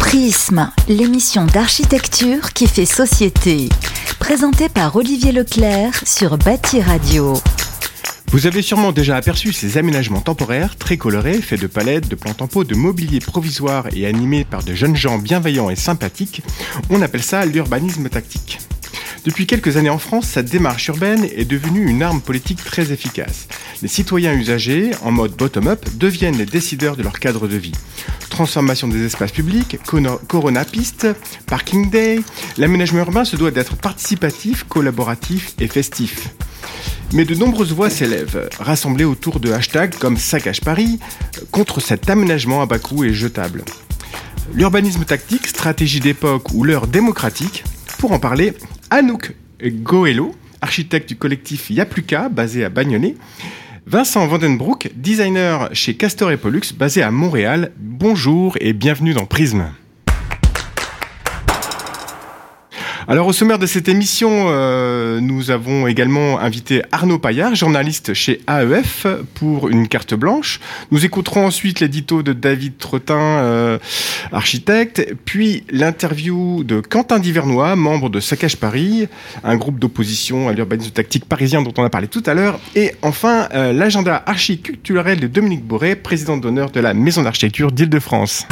Prisme, l'émission d'architecture qui fait société. Présentée par Olivier Leclerc sur Bâti Radio. Vous avez sûrement déjà aperçu ces aménagements temporaires très colorés, faits de palettes, de plantes en pot, de mobilier provisoire et animés par de jeunes gens bienveillants et sympathiques. On appelle ça l'urbanisme tactique. Depuis quelques années en France, cette démarche urbaine est devenue une arme politique très efficace. Les citoyens usagers, en mode bottom-up, deviennent les décideurs de leur cadre de vie. Transformation des espaces publics, corona-pistes, parking day, l'aménagement urbain se doit d'être participatif, collaboratif et festif. Mais de nombreuses voix s'élèvent, rassemblées autour de hashtags comme Saccage Paris, contre cet aménagement à bas coût et jetable. L'urbanisme tactique, stratégie d'époque ou l'heure démocratique. Pour en parler, Anouk Goëlo, architecte du collectif Yapluka, basé à Bagnolet. Vincent Vandenbroek, designer chez Castor et Pollux, basé à Montréal. Bonjour et bienvenue dans Prisme. Alors au sommaire de cette émission, nous avons également invité Arnaud Paillard, journaliste chez AEF, pour une carte blanche. Nous écouterons ensuite l'édito de David Trottin, architecte, puis l'interview de Quentin Divernois, membre de Saccage Paris, un groupe d'opposition à l'urbanisme tactique parisien dont on a parlé tout à l'heure. Et enfin, l'agenda archiculturel de Dominique Boré, président d'honneur de la Maison d'architecture d'Île-de-France.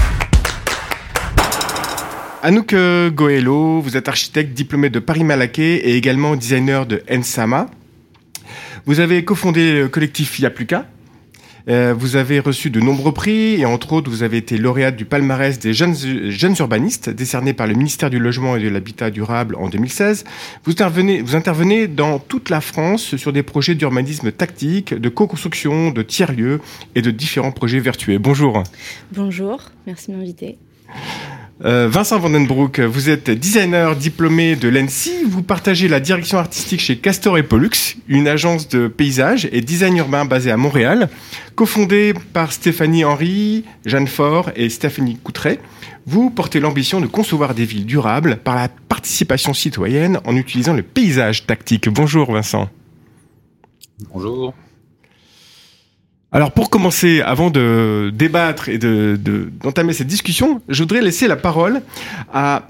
Anouk Goëlo, vous êtes architecte diplômé de Paris-Malaquais et également designer de Ensama. Vous avez cofondé le collectif Yapluka. Vous avez reçu de nombreux prix et entre autres, vous avez été lauréate du palmarès des jeunes urbanistes décerné par le ministère du Logement et de l'Habitat durable en 2016. Vous intervenez dans toute la France sur des projets d'urbanisme tactique, de co-construction, de tiers-lieux et de différents projets vertueux. Bonjour. Bonjour, merci de m'inviter. Vincent Vandenbroek, vous êtes designer diplômé de l'ENSI, vous partagez la direction artistique chez Castor et Pollux, une agence de paysage et design urbain basée à Montréal, cofondée par Stéphanie Henry, Jeanne Faure et Stéphanie Coutret. Vous portez l'ambition de concevoir des villes durables par la participation citoyenne en utilisant le paysage tactique. Bonjour Vincent. Bonjour. Alors pour commencer, avant de débattre et d'entamer cette discussion, je voudrais laisser la parole à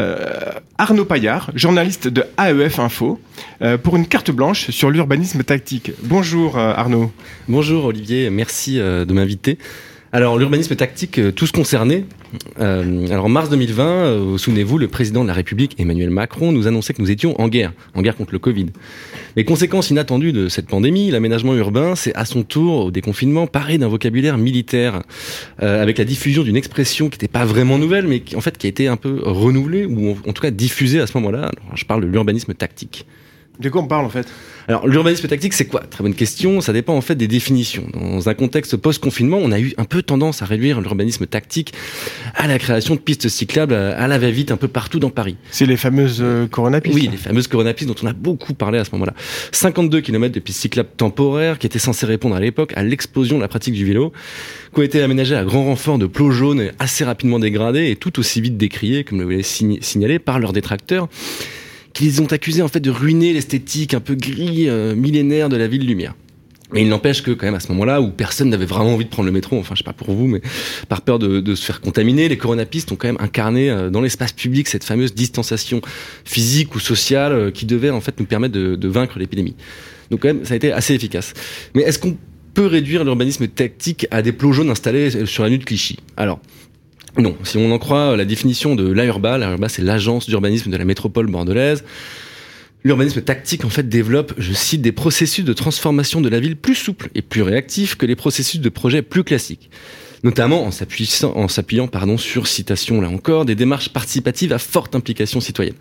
Arnaud Paillard, journaliste de AEF Info, pour une carte blanche sur l'urbanisme tactique. Bonjour Arnaud. Bonjour Olivier, merci de m'inviter. Alors l'urbanisme tactique, tous concernés. Alors en mars 2020, souvenez-vous, le président de la République, Emmanuel Macron, nous annonçait que nous étions en guerre contre le Covid. Les conséquences inattendues de cette pandémie, l'aménagement urbain s'est à son tour, au déconfinement, paré d'un vocabulaire militaire, avec la diffusion d'une expression qui n'était pas vraiment nouvelle, mais qui a été un peu renouvelée, ou en tout cas diffusée à ce moment-là. Alors, je parle de l'urbanisme tactique. De quoi on parle en fait ? Alors, l'urbanisme tactique, c'est quoi ? Très bonne question. Ça dépend en fait des définitions. Dans un contexte post-confinement, on a eu un peu tendance à réduire l'urbanisme tactique à la création de pistes cyclables à la va-vite un peu partout dans Paris. C'est les fameuses coronapistes ? Oui, les fameuses coronapistes dont on a beaucoup parlé à ce moment-là. 52 km de pistes cyclables temporaires qui étaient censées répondre à l'époque à l'explosion de la pratique du vélo, qui ont été aménagées à grand renfort de plots jaunes assez rapidement dégradés et tout aussi vite décriés, comme le voulait signaler, par leurs détracteurs, qui les ont accusés en fait de ruiner l'esthétique un peu gris millénaire de la ville lumière. Mais il n'empêche que quand même à ce moment-là où personne n'avait vraiment envie de prendre le métro, enfin je sais pas pour vous, mais par peur de se faire contaminer, les coronapistes ont quand même incarné dans l'espace public cette fameuse distanciation physique ou sociale qui devait en fait nous permettre de vaincre l'épidémie. Donc quand même ça a été assez efficace. Mais est-ce qu'on peut réduire l'urbanisme tactique à des plots jaunes installés sur la rue de Clichy ? Alors non, si on en croit la définition de l'AURBA, c'est l'agence d'urbanisme de la métropole bordelaise. L'urbanisme tactique, en fait, développe, je cite, des processus de transformation de la ville plus souples et plus réactifs que les processus de projet plus classiques. Notamment en s'appuyant, sur, citation là encore, des démarches participatives à forte implication citoyenne.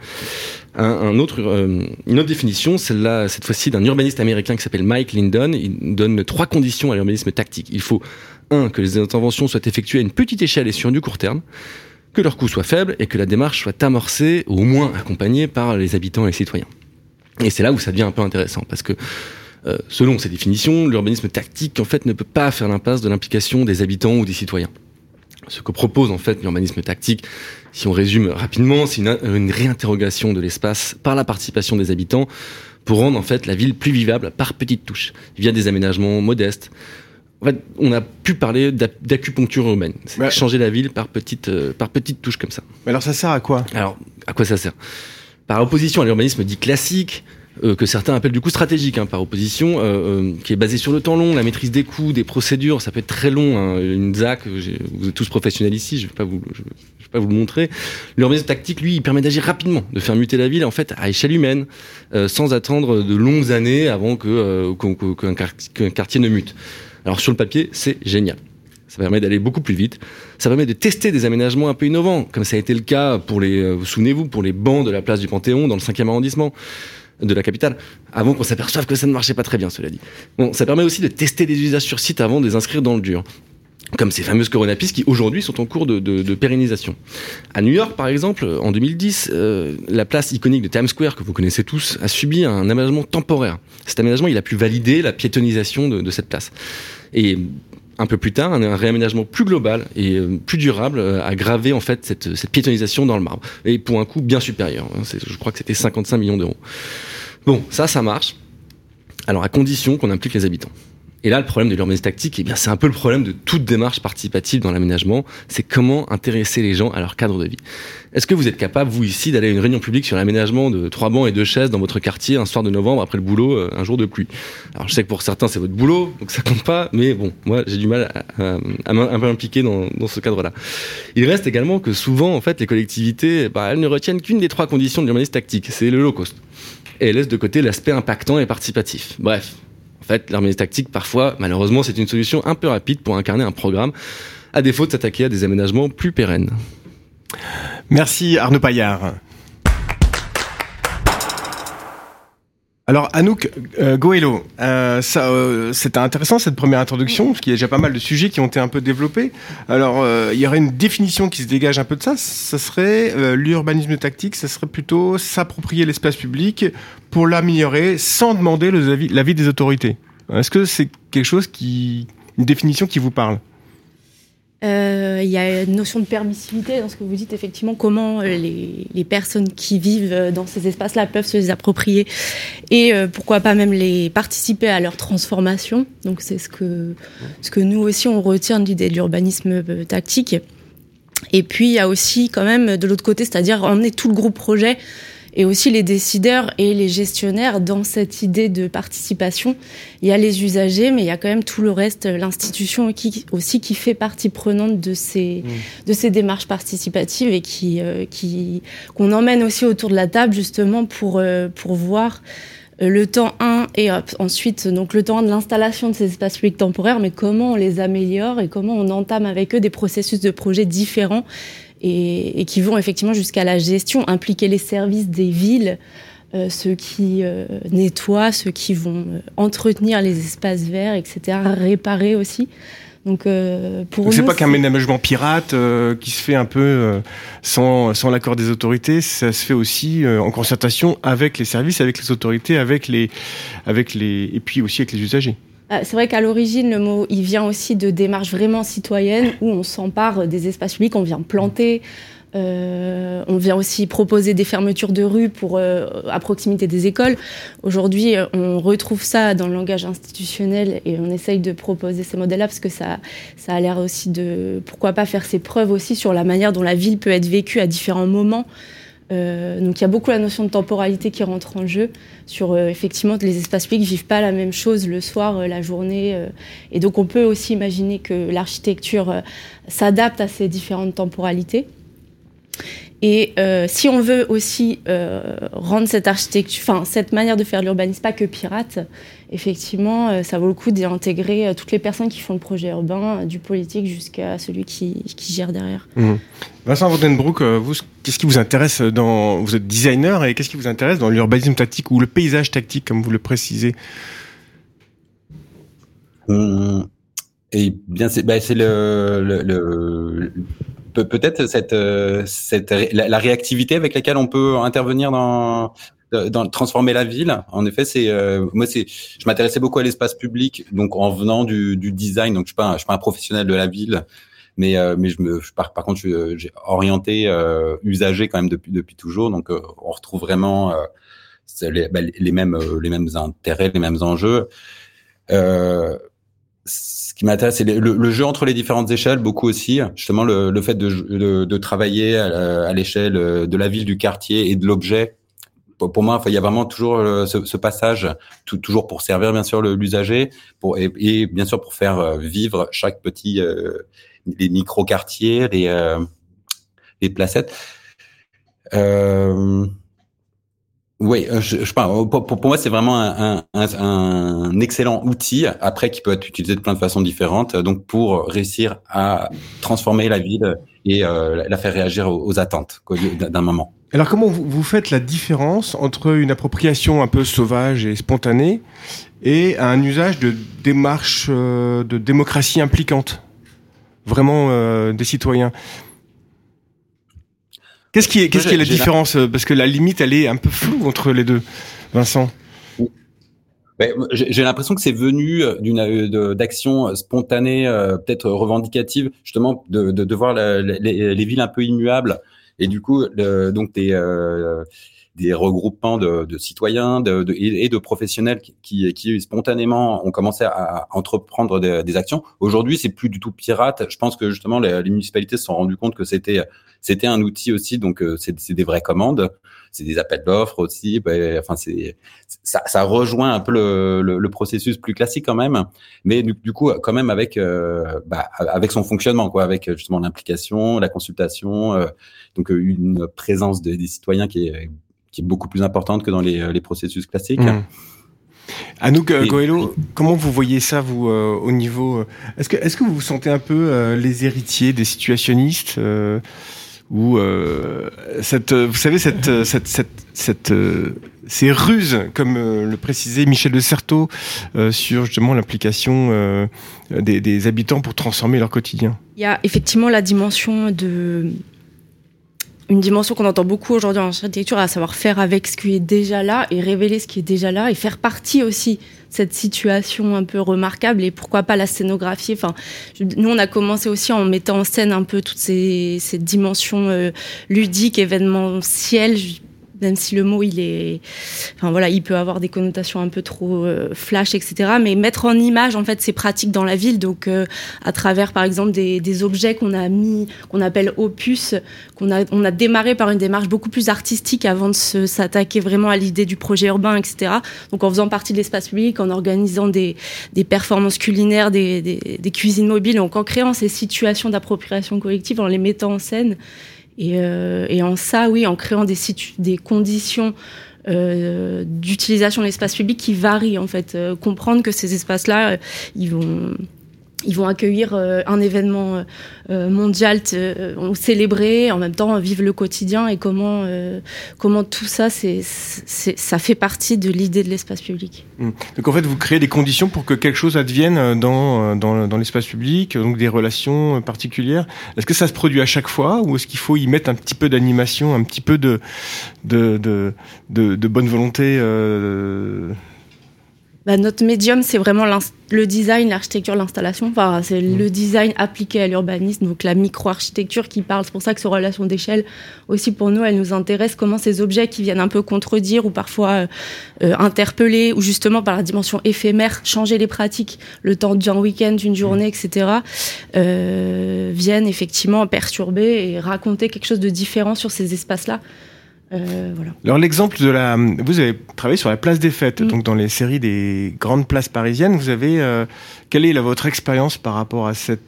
Une autre définition, celle-là, cette fois-ci, d'un urbaniste américain qui s'appelle Mike Lindon. Il donne 3 conditions à l'urbanisme tactique. Il faut 1. Que les interventions soient effectuées à une petite échelle et sur du court terme, que leur coût soit faible et que la démarche soit amorcée, ou au moins accompagnée par les habitants et les citoyens. Et c'est là où ça devient un peu intéressant, parce que selon ces définitions, l'urbanisme tactique en fait ne peut pas faire l'impasse de l'implication des habitants ou des citoyens. Ce que propose en fait l'urbanisme tactique, si on résume rapidement, c'est une réinterrogation de l'espace par la participation des habitants pour rendre en fait la ville plus vivable par petites touches, via des aménagements modestes, En fait, on a pu parler d'acupuncture urbaine. C'est changer la ville par petites touches comme ça. Mais alors ça sert à quoi ? Alors, à quoi ça sert ? Par opposition à l'urbanisme dit classique, que certains appellent du coup stratégique, par opposition, qui est basé sur le temps long, la maîtrise des coûts, des procédures, ça peut être très long, une ZAC, vous êtes tous professionnels ici, je vais pas vous le montrer. L'urbanisme tactique, lui, il permet d'agir rapidement, de faire muter la ville, en fait, à échelle humaine, sans attendre de longues années avant qu'un quartier ne mute. Alors sur le papier, c'est génial. Ça permet d'aller beaucoup plus vite. Ça permet de tester des aménagements un peu innovants, comme ça a été le cas souvenez-vous, pour les bancs de la place du Panthéon dans le 5e arrondissement de la capitale, avant qu'on s'aperçoive que ça ne marchait pas très bien, cela dit. Bon, ça permet aussi de tester des usages sur site avant de les inscrire dans le dur, comme ces fameuses coronapistes qui aujourd'hui sont en cours de pérennisation. À New York, par exemple, en 2010, la place iconique de Times Square, que vous connaissez tous, a subi un aménagement temporaire. Cet aménagement, il a pu valider la piétonisation de cette place. Et un peu plus tard, un réaménagement plus global et plus durable a gravé en fait cette piétonisation dans le marbre, et pour un coût bien supérieur. Je crois que c'était 55 millions d'euros. Bon, ça marche. Alors à condition qu'on implique les habitants. Et là, le problème de l'urbanisme tactique, c'est un peu le problème de toute démarche participative dans l'aménagement. C'est comment intéresser les gens à leur cadre de vie. Est-ce que vous êtes capable, vous ici, d'aller à une réunion publique sur l'aménagement de 3 bancs et 2 chaises dans votre quartier un soir de novembre après le boulot, un jour de pluie ? Alors je sais que pour certains c'est votre boulot, donc ça compte pas, mais bon, moi j'ai du mal à m'impliquer dans ce cadre-là. Il reste également que souvent, en fait, les collectivités, elles ne retiennent qu'une des 3 conditions de l'urbanisme tactique, c'est le low cost. Et elles laissent de côté l'aspect impactant et participatif. Bref. En fait, l'urbanisme tactique, parfois, malheureusement, c'est une solution un peu rapide pour incarner un programme, à défaut de s'attaquer à des aménagements plus pérennes. Merci Arnaud Paillard. Alors Anouk Goëlo, c'était intéressant cette première introduction, parce qu'il y a déjà pas mal de sujets qui ont été un peu développés. Alors il y aurait une définition qui se dégage un peu de ça, ça serait l'urbanisme tactique, ça serait plutôt s'approprier l'espace public pour l'améliorer sans demander l'avis des autorités. Est-ce que c'est quelque chose une définition qui vous parle ? Il y a une notion de permissivité dans ce que vous dites, effectivement, comment les personnes qui vivent dans ces espaces-là peuvent se les approprier et pourquoi pas même les participer à leur transformation. Donc c'est ce que nous aussi on retient de l'idée de l'urbanisme tactique. Et puis il y a aussi quand même de l'autre côté, c'est-à-dire emmener tout le groupe projet et aussi les décideurs et les gestionnaires dans cette idée de participation. Il y a les usagers, mais il y a quand même tout le reste, l'institution aussi qui fait partie prenante de ces démarches participatives et qu'on emmène aussi autour de la table justement pour voir le temps 1 et ensuite donc le temps 1 de l'installation de ces espaces publics temporaires, mais comment on les améliore et comment on entame avec eux des processus de projet différents et qui vont effectivement jusqu'à la gestion, impliquer les services des villes, ceux qui nettoient, ceux qui vont entretenir les espaces verts, etc., réparer aussi. Donc pour c'est nous, pas qu'un aménagement pirate qui se fait un peu sans l'accord des autorités, ça se fait aussi en concertation avec les services, avec les autorités, et puis aussi avec les usagers. C'est vrai qu'à l'origine, le mot, il vient aussi de démarches vraiment citoyennes où on s'empare des espaces publics, on vient planter, on vient aussi proposer des fermetures de rues à proximité des écoles. Aujourd'hui, on retrouve ça dans le langage institutionnel et on essaye de proposer ces modèles-là parce que ça a l'air aussi de, pourquoi pas faire ses preuves aussi sur la manière dont la ville peut être vécue à différents moments. Donc il y a beaucoup la notion de temporalité qui rentre en jeu sur effectivement les espaces publics vivent pas la même chose le soir, la journée, et donc on peut aussi imaginer que l'architecture s'adapte à ces différentes temporalités. Et si on veut aussi rendre cette architecture, cette manière de faire de l'urbanisme pas que pirate, effectivement, ça vaut le coup d'intégrer toutes les personnes qui font le projet urbain, du politique jusqu'à celui qui gère derrière. Mmh. Vincent Vandenbroek, vous, qu'est-ce qui vous intéresse vous êtes designer, et qu'est-ce qui vous intéresse dans l'urbanisme tactique ou le paysage tactique, comme vous le précisez ? Et bien, c'est peut-être la réactivité avec laquelle on peut intervenir dans transformer la ville. En effet, je m'intéressais beaucoup à l'espace public, donc en venant du design. Donc je suis pas un professionnel de la ville, mais par contre j'ai orienté usager quand même depuis toujours. Donc on retrouve vraiment les mêmes intérêts, les mêmes enjeux. ce qui m'intéresse, c'est le jeu entre les différentes échelles, beaucoup aussi. Justement, le fait de travailler à l'échelle de la ville, du quartier et de l'objet. Pour moi, il y a vraiment toujours ce passage, toujours pour servir bien sûr l'usager, et bien sûr pour faire vivre chaque petit, les micro-quartiers, les placettes. Oui, je pense. Pour moi, c'est vraiment un excellent outil, après qui peut être utilisé de plein de façons différentes, donc pour réussir à transformer la ville et la faire réagir aux attentes d'un moment. Alors comment vous faites la différence entre une appropriation un peu sauvage et spontanée et un usage de démarche de démocratie impliquante, vraiment des citoyens? Qu'est-ce qui est la différence? Parce que la limite, elle est un peu floue entre les deux, Vincent. J'ai l'impression que c'est venu d'actions spontanées, peut-être revendicatives, justement, de voir les villes un peu immuables, et du coup, donc des regroupements de citoyens et de professionnels qui spontanément ont commencé à entreprendre des actions. Aujourd'hui, c'est plus du tout pirate. Je pense que justement les municipalités se sont rendues compte que c'était un outil aussi. Donc c'est des vraies commandes, c'est des appels d'offres aussi. Enfin ça rejoint un peu le processus plus classique quand même, mais du coup quand même avec son fonctionnement, quoi, avec justement l'implication, la consultation, donc une présence des citoyens qui est beaucoup plus importante que dans les processus classiques. Anouk Goëlo, comment vous voyez ça, vous, au niveau... Est-ce que vous vous sentez un peu les héritiers des situationnistes ou vous savez, ces ruses, comme le précisait Michel de Certeau, sur justement l'implication des habitants pour transformer leur quotidien? Il y a effectivement la dimension une dimension qu'on entend beaucoup aujourd'hui en architecture, à savoir faire avec ce qui est déjà là et révéler ce qui est déjà là et faire partie aussi de cette situation un peu remarquable, et pourquoi pas la scénographie. Enfin, nous, on a commencé aussi en mettant en scène un peu toutes ces dimensions ludiques, événementielles, même si le mot il peut avoir des connotations un peu trop flash, etc. Mais mettre en image en fait ces pratiques dans la ville, donc à travers par exemple des objets qu'on appelle opus, on a démarré par une démarche beaucoup plus artistique avant de s'attaquer vraiment à l'idée du projet urbain, etc. Donc en faisant partie de l'espace public, en organisant des performances culinaires, des cuisines mobiles, donc en créant ces situations d'appropriation collective, en les mettant en scène. Et en ça, oui, en créant des conditions d'utilisation de l'espace public qui varient, en fait. Comprendre que ces espaces-là, ils vont accueillir un événement mondial, célébrer, en même temps vivre le quotidien, et comment tout ça, ça fait partie de l'idée de l'espace public. Donc en fait, vous créez des conditions pour que quelque chose advienne dans l'espace public, donc des relations particulières. Est-ce que ça se produit à chaque fois, ou est-ce qu'il faut y mettre un petit peu d'animation, un petit peu de bonne volonté Notre médium, c'est vraiment le design, l'architecture, l'installation. Enfin, c'est le design appliqué à l'urbanisme, donc la micro-architecture qui parle. C'est pour ça que ces relations d'échelle, aussi pour nous, elles nous intéressent. Comment ces objets qui viennent un peu contredire ou parfois interpeller, ou justement par la dimension éphémère, changer les pratiques, le temps d'un week-end, d'une journée, etc., viennent effectivement perturber et raconter quelque chose de différent sur ces espaces-là. Voilà. Alors l'exemple vous avez travaillé sur la place des Fêtes, donc dans les séries des grandes places parisiennes. Vous avez quelle est votre expérience par rapport à ce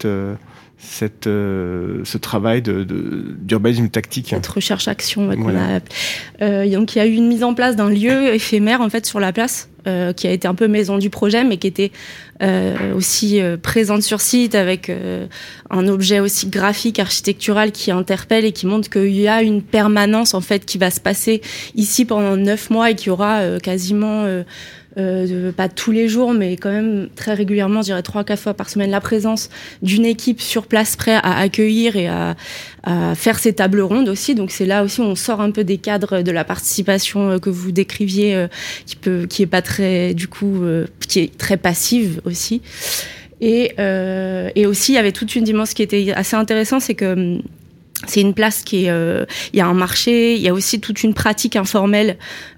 travail d'urbanisme tactique? Cette recherche-action qu'on a. Donc il y a eu une mise en place d'un lieu éphémère en fait sur la place, qui a été un peu maison du projet, mais qui était aussi présente sur site, avec un objet aussi graphique, architectural, qui interpelle et qui montre qu'il y a une permanence en fait qui va se passer ici pendant 9 mois, et qui aura quasiment pas tous les jours, mais quand même très régulièrement, je dirais 3-4 fois par semaine, la présence d'une équipe sur place prête à accueillir et à faire ces tables rondes aussi. Donc c'est là aussi où on sort un peu des cadres de la participation que vous décriviez, qui est pas très, du coup, qui est très passive aussi. Et aussi, il y avait toute une dimension qui était assez intéressante, c'est que C'est une place qui est, il y a un marché, il y a aussi toute une pratique informelle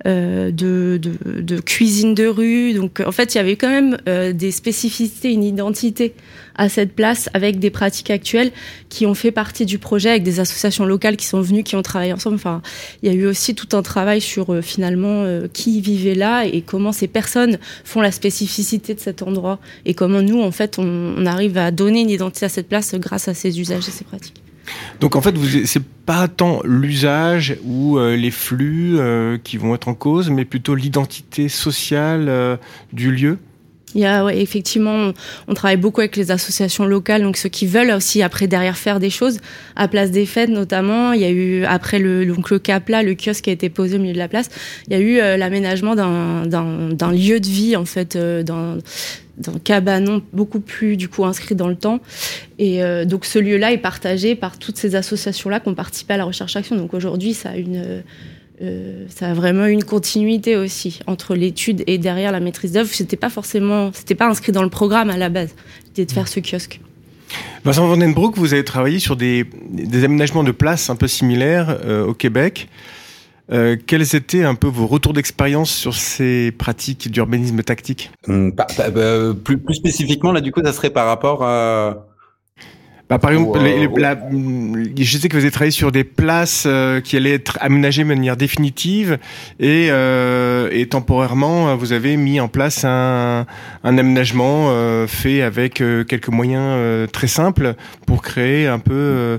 de cuisine de rue. Donc en fait, il y avait quand même des spécificités, une identité à cette place avec des pratiques actuelles qui ont fait partie du projet, avec des associations locales qui sont venues, qui ont travaillé ensemble. Enfin, il y a eu aussi tout un travail sur finalement qui vivait là et comment ces personnes font la spécificité de cet endroit et comment nous, en fait, on arrive à donner une identité à cette place grâce à ces usages et ces pratiques. Donc en fait, c'est pas tant l'usage ou les flux qui vont être en cause, mais plutôt l'identité sociale du lieu. Il y a effectivement, on travaille beaucoup avec les associations locales, donc ceux qui veulent aussi après derrière faire des choses. À Place des Fêtes notamment, il y a eu après le Capla, le kiosque qui a été posé au milieu de la place, il y a eu l'aménagement d'un lieu de vie en fait, d'un cabanon beaucoup plus du coup inscrit dans le temps. Et donc ce lieu-là est partagé par toutes ces associations-là qui ont participé à la recherche-action. Donc aujourd'hui, ça a vraiment une continuité aussi entre l'étude et derrière la maîtrise d'œuvre. C'était pas inscrit dans le programme à la base, l'idée de faire ce kiosque. Vincent Van Den Broek, vous avez travaillé sur des aménagements de places un peu similaires au Québec. Quels étaient un peu vos retours d'expérience sur ces pratiques d'urbanisme tactique ? Plus spécifiquement, là, du coup, ça serait par rapport à... par exemple, je sais que vous avez travaillé sur des places qui allaient être aménagées de manière définitive et temporairement, vous avez mis en place un aménagement fait avec quelques moyens très simples pour créer un peu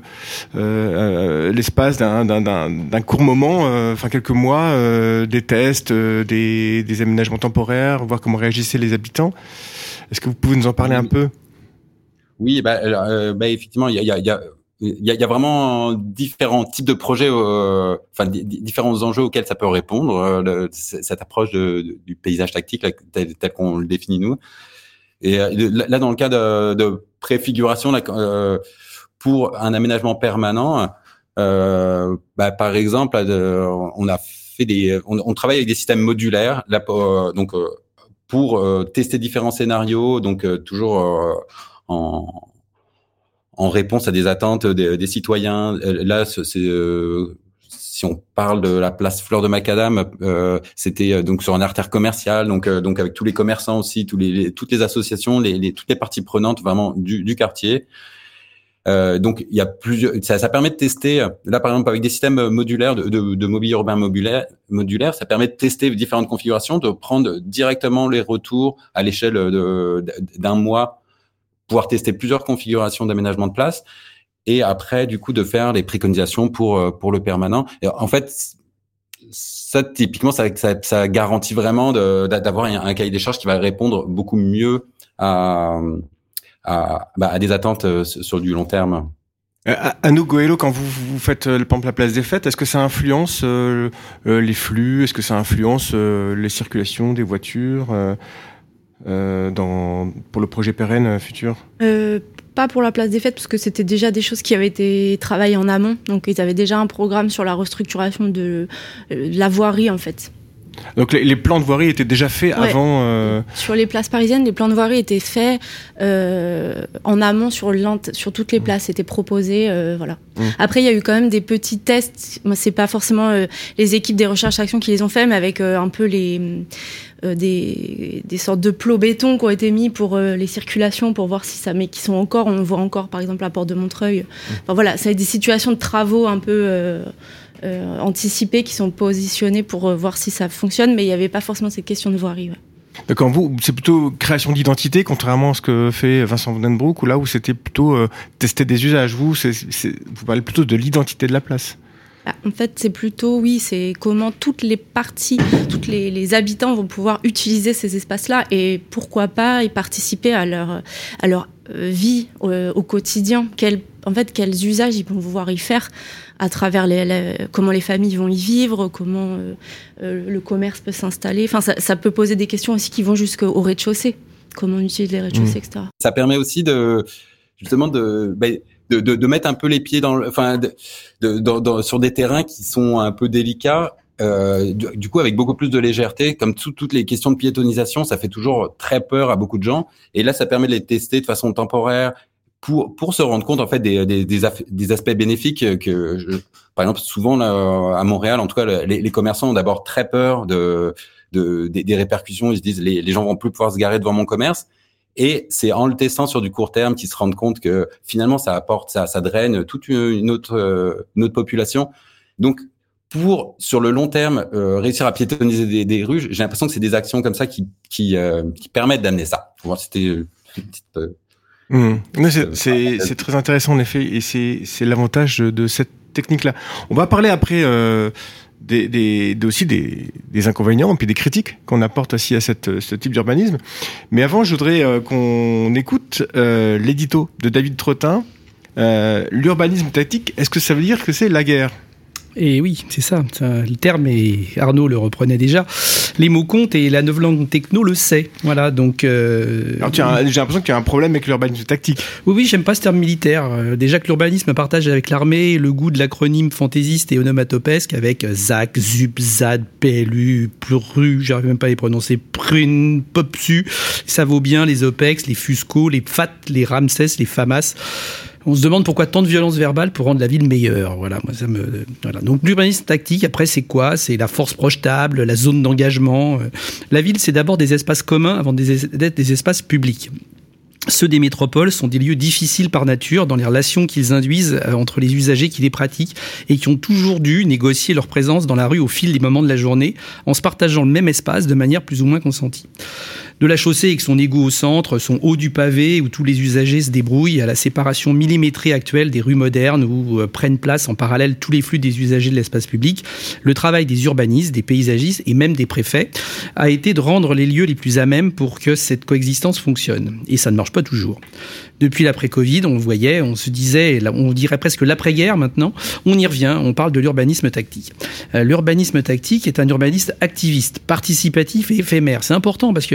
l'espace d'un court moment, quelques mois, des tests, des aménagements temporaires, voir comment réagissaient les habitants. Est-ce que vous pouvez nous en parler un peu ? Oui, effectivement, il y a vraiment différents types de projets, différents enjeux auxquels ça peut répondre. Cette approche du paysage tactique tel qu'on le définit nous. Et là, dans le cas de préfiguration, pour un aménagement permanent, par exemple, on a fait on travaille avec des systèmes modulaires, là, pour tester différents scénarios, donc toujours en réponse à des attentes des citoyens. Là, si on parle de la place Fleur de Macadam, c'était donc sur une artère commerciale, donc avec tous les commerçants aussi, toutes les associations, toutes les parties prenantes vraiment du quartier. Donc il y a plusieurs, ça permet de tester. Là, par exemple, avec des systèmes modulaires de mobilier urbain modulaire, ça permet de tester différentes configurations, de prendre directement les retours à l'échelle d'un mois, pouvoir tester plusieurs configurations d'aménagement de place et après, du coup, de faire les préconisations pour le permanent. Et en fait, ça, typiquement, ça garantit vraiment d'avoir un cahier des charges qui va répondre beaucoup mieux à des attentes sur du long terme. Anouk Goëlo, quand vous faites par exemple la place des Fêtes, est-ce que ça influence les flux ? Est-ce que ça influence les circulations des voitures pour le projet pérenne futur ? Pas pour la place des Fêtes, parce que c'était déjà des choses qui avaient été travaillées en amont. Donc ils avaient déjà un programme sur la restructuration de la voirie, en fait. Donc les plans de voirie étaient déjà faits avant. Sur les places parisiennes, les plans de voirie étaient faits en amont sur toutes les places, étaient proposés, voilà. Après, il y a eu quand même des petits tests. Moi, c'est pas forcément les équipes des recherches-actions qui les ont fait, mais avec un peu des sortes de plots béton qui ont été mis pour les circulations, pour voir si ça, mais qui sont encore, on voit encore, par exemple, la porte de Montreuil. Enfin, voilà, c'est des situations de travaux un peu anticipés qui sont positionnés pour voir si ça fonctionne, mais il n'y avait pas forcément ces questions de voirie. Ouais. D'accord, vous, c'est plutôt création d'identité, contrairement à ce que fait Vincent Van Den Broek, ou là où c'était plutôt tester des usages. Vous parlez plutôt de l'identité de la place. En fait, c'est plutôt, oui, c'est comment toutes les parties, les habitants vont pouvoir utiliser ces espaces-là et pourquoi pas y participer à leur vie au quotidien. Quels usages ils vont pouvoir y faire à travers comment les familles vont y vivre, comment le commerce peut s'installer. Enfin, ça peut poser des questions aussi qui vont jusqu'au rez-de-chaussée. Comment on utilise les rez-de-chaussée, etc. Ça permet aussi de mettre un peu les pieds sur des terrains qui sont un peu délicats, du coup avec beaucoup plus de légèreté, comme toutes les questions de piétonisation, ça fait toujours très peur à beaucoup de gens, et là ça permet de les tester de façon temporaire, pour se rendre compte en fait des aspects bénéfiques par exemple souvent là, à Montréal en tout cas les commerçants ont d'abord très peur des répercussions. Ils se disent les gens vont plus pouvoir se garer devant mon commerce, et c'est en le testant sur du court terme qu'ils se rendent compte que finalement ça draine toute une autre population. Donc sur le long terme réussir à piétonniser des rues, j'ai l'impression que c'est des actions comme ça qui permettent d'amener ça. C'était une petite c'est très intéressant en effet, et c'est l'avantage de cette technique-là. On va parler après aussi des inconvénients et puis des critiques qu'on apporte aussi à ce type d'urbanisme. Mais avant, je voudrais qu'on écoute l'édito de David Trottin, l'urbanisme tactique. Est-ce que ça veut dire que c'est la guerre ? Et oui, c'est ça. Le terme, et Arnaud le reprenait déjà, les mots comptent et la novlangue techno le sait. Voilà, donc... Alors, j'ai l'impression qu'il y a un problème avec l'urbanisme tactique. Oui, j'aime pas ce terme militaire. Déjà que l'urbanisme partage avec l'armée le goût de l'acronyme fantaisiste et onomatopesque avec ZAC, ZUP, ZAD, PLU, PLURU, j'arrive même pas à les prononcer, PRUN, POPSU. Ça vaut bien les OPEX, les FUSCO, les FAT, les RAMSES, les FAMAS. On se demande pourquoi tant de violence verbale pour rendre la ville meilleure. Voilà, moi voilà. Donc l'urbanisme tactique, après c'est quoi ? C'est la force projetable, la zone d'engagement. La ville, c'est d'abord des espaces communs avant d'être des espaces publics. Ceux des métropoles sont des lieux difficiles par nature dans les relations qu'ils induisent entre les usagers qui les pratiquent et qui ont toujours dû négocier leur présence dans la rue au fil des moments de la journée en se partageant le même espace de manière plus ou moins consentie. De la chaussée avec son égout au centre, son haut du pavé où tous les usagers se débrouillent, à la séparation millimétrée actuelle des rues modernes où prennent place en parallèle tous les flux des usagers de l'espace public, le travail des urbanistes, des paysagistes et même des préfets a été de rendre les lieux les plus à même pour que cette coexistence fonctionne. Et ça ne marche pas toujours. Depuis l'après-Covid, on voyait, on se disait, on dirait presque l'après-guerre maintenant, on y revient, on parle de l'urbanisme tactique. L'urbanisme tactique est un urbanisme activiste, participatif et éphémère. C'est important parce que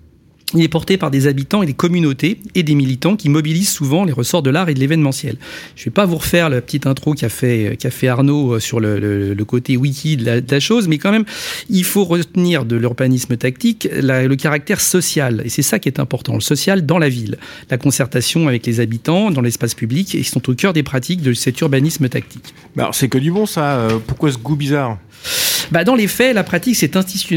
il est porté par des habitants et des communautés et des militants qui mobilisent souvent les ressorts de l'art et de l'événementiel. Je ne vais pas vous refaire la petite intro qu'a fait Arnaud sur le côté wiki de la chose, mais quand même, il faut retenir de l'urbanisme tactique le caractère social. Et c'est ça qui est important, le social dans la ville. La concertation avec les habitants dans l'espace public, ils sont au cœur des pratiques de cet urbanisme tactique. Alors c'est que du bon ça, pourquoi ce goût bizarre ? Dans les faits, la pratique s'est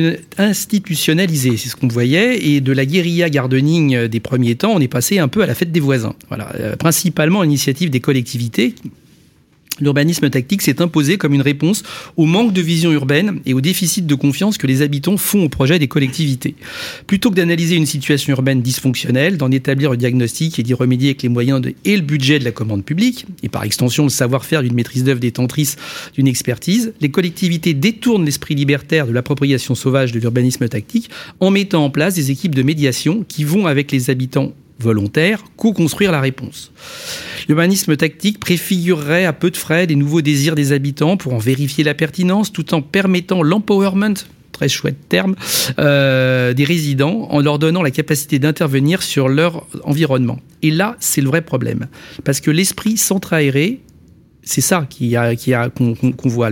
institutionnalisée, c'est ce qu'on voyait, et de la guérilla gardening des premiers temps, on est passé un peu à la fête des voisins. Voilà, principalement à l'initiative des collectivités. L'urbanisme tactique s'est imposé comme une réponse au manque de vision urbaine et au déficit de confiance que les habitants font au projet des collectivités. Plutôt que d'analyser une situation urbaine dysfonctionnelle, d'en établir le diagnostic et d'y remédier avec les moyens et le budget de la commande publique, et par extension le savoir-faire d'une maîtrise d'œuvre détentrice d'une expertise, les collectivités détournent l'esprit libertaire de l'appropriation sauvage de l'urbanisme tactique en mettant en place des équipes de médiation qui vont avec les habitants volontaires, co-construire la réponse. L'urbanisme tactique préfigurerait à peu de frais les nouveaux désirs des habitants pour en vérifier la pertinence tout en permettant l'empowerment, très chouette terme, des résidents en leur donnant la capacité d'intervenir sur leur environnement. Et là, c'est le vrai problème. Parce que l'esprit centre-aéré, c'est ça qu'on voit.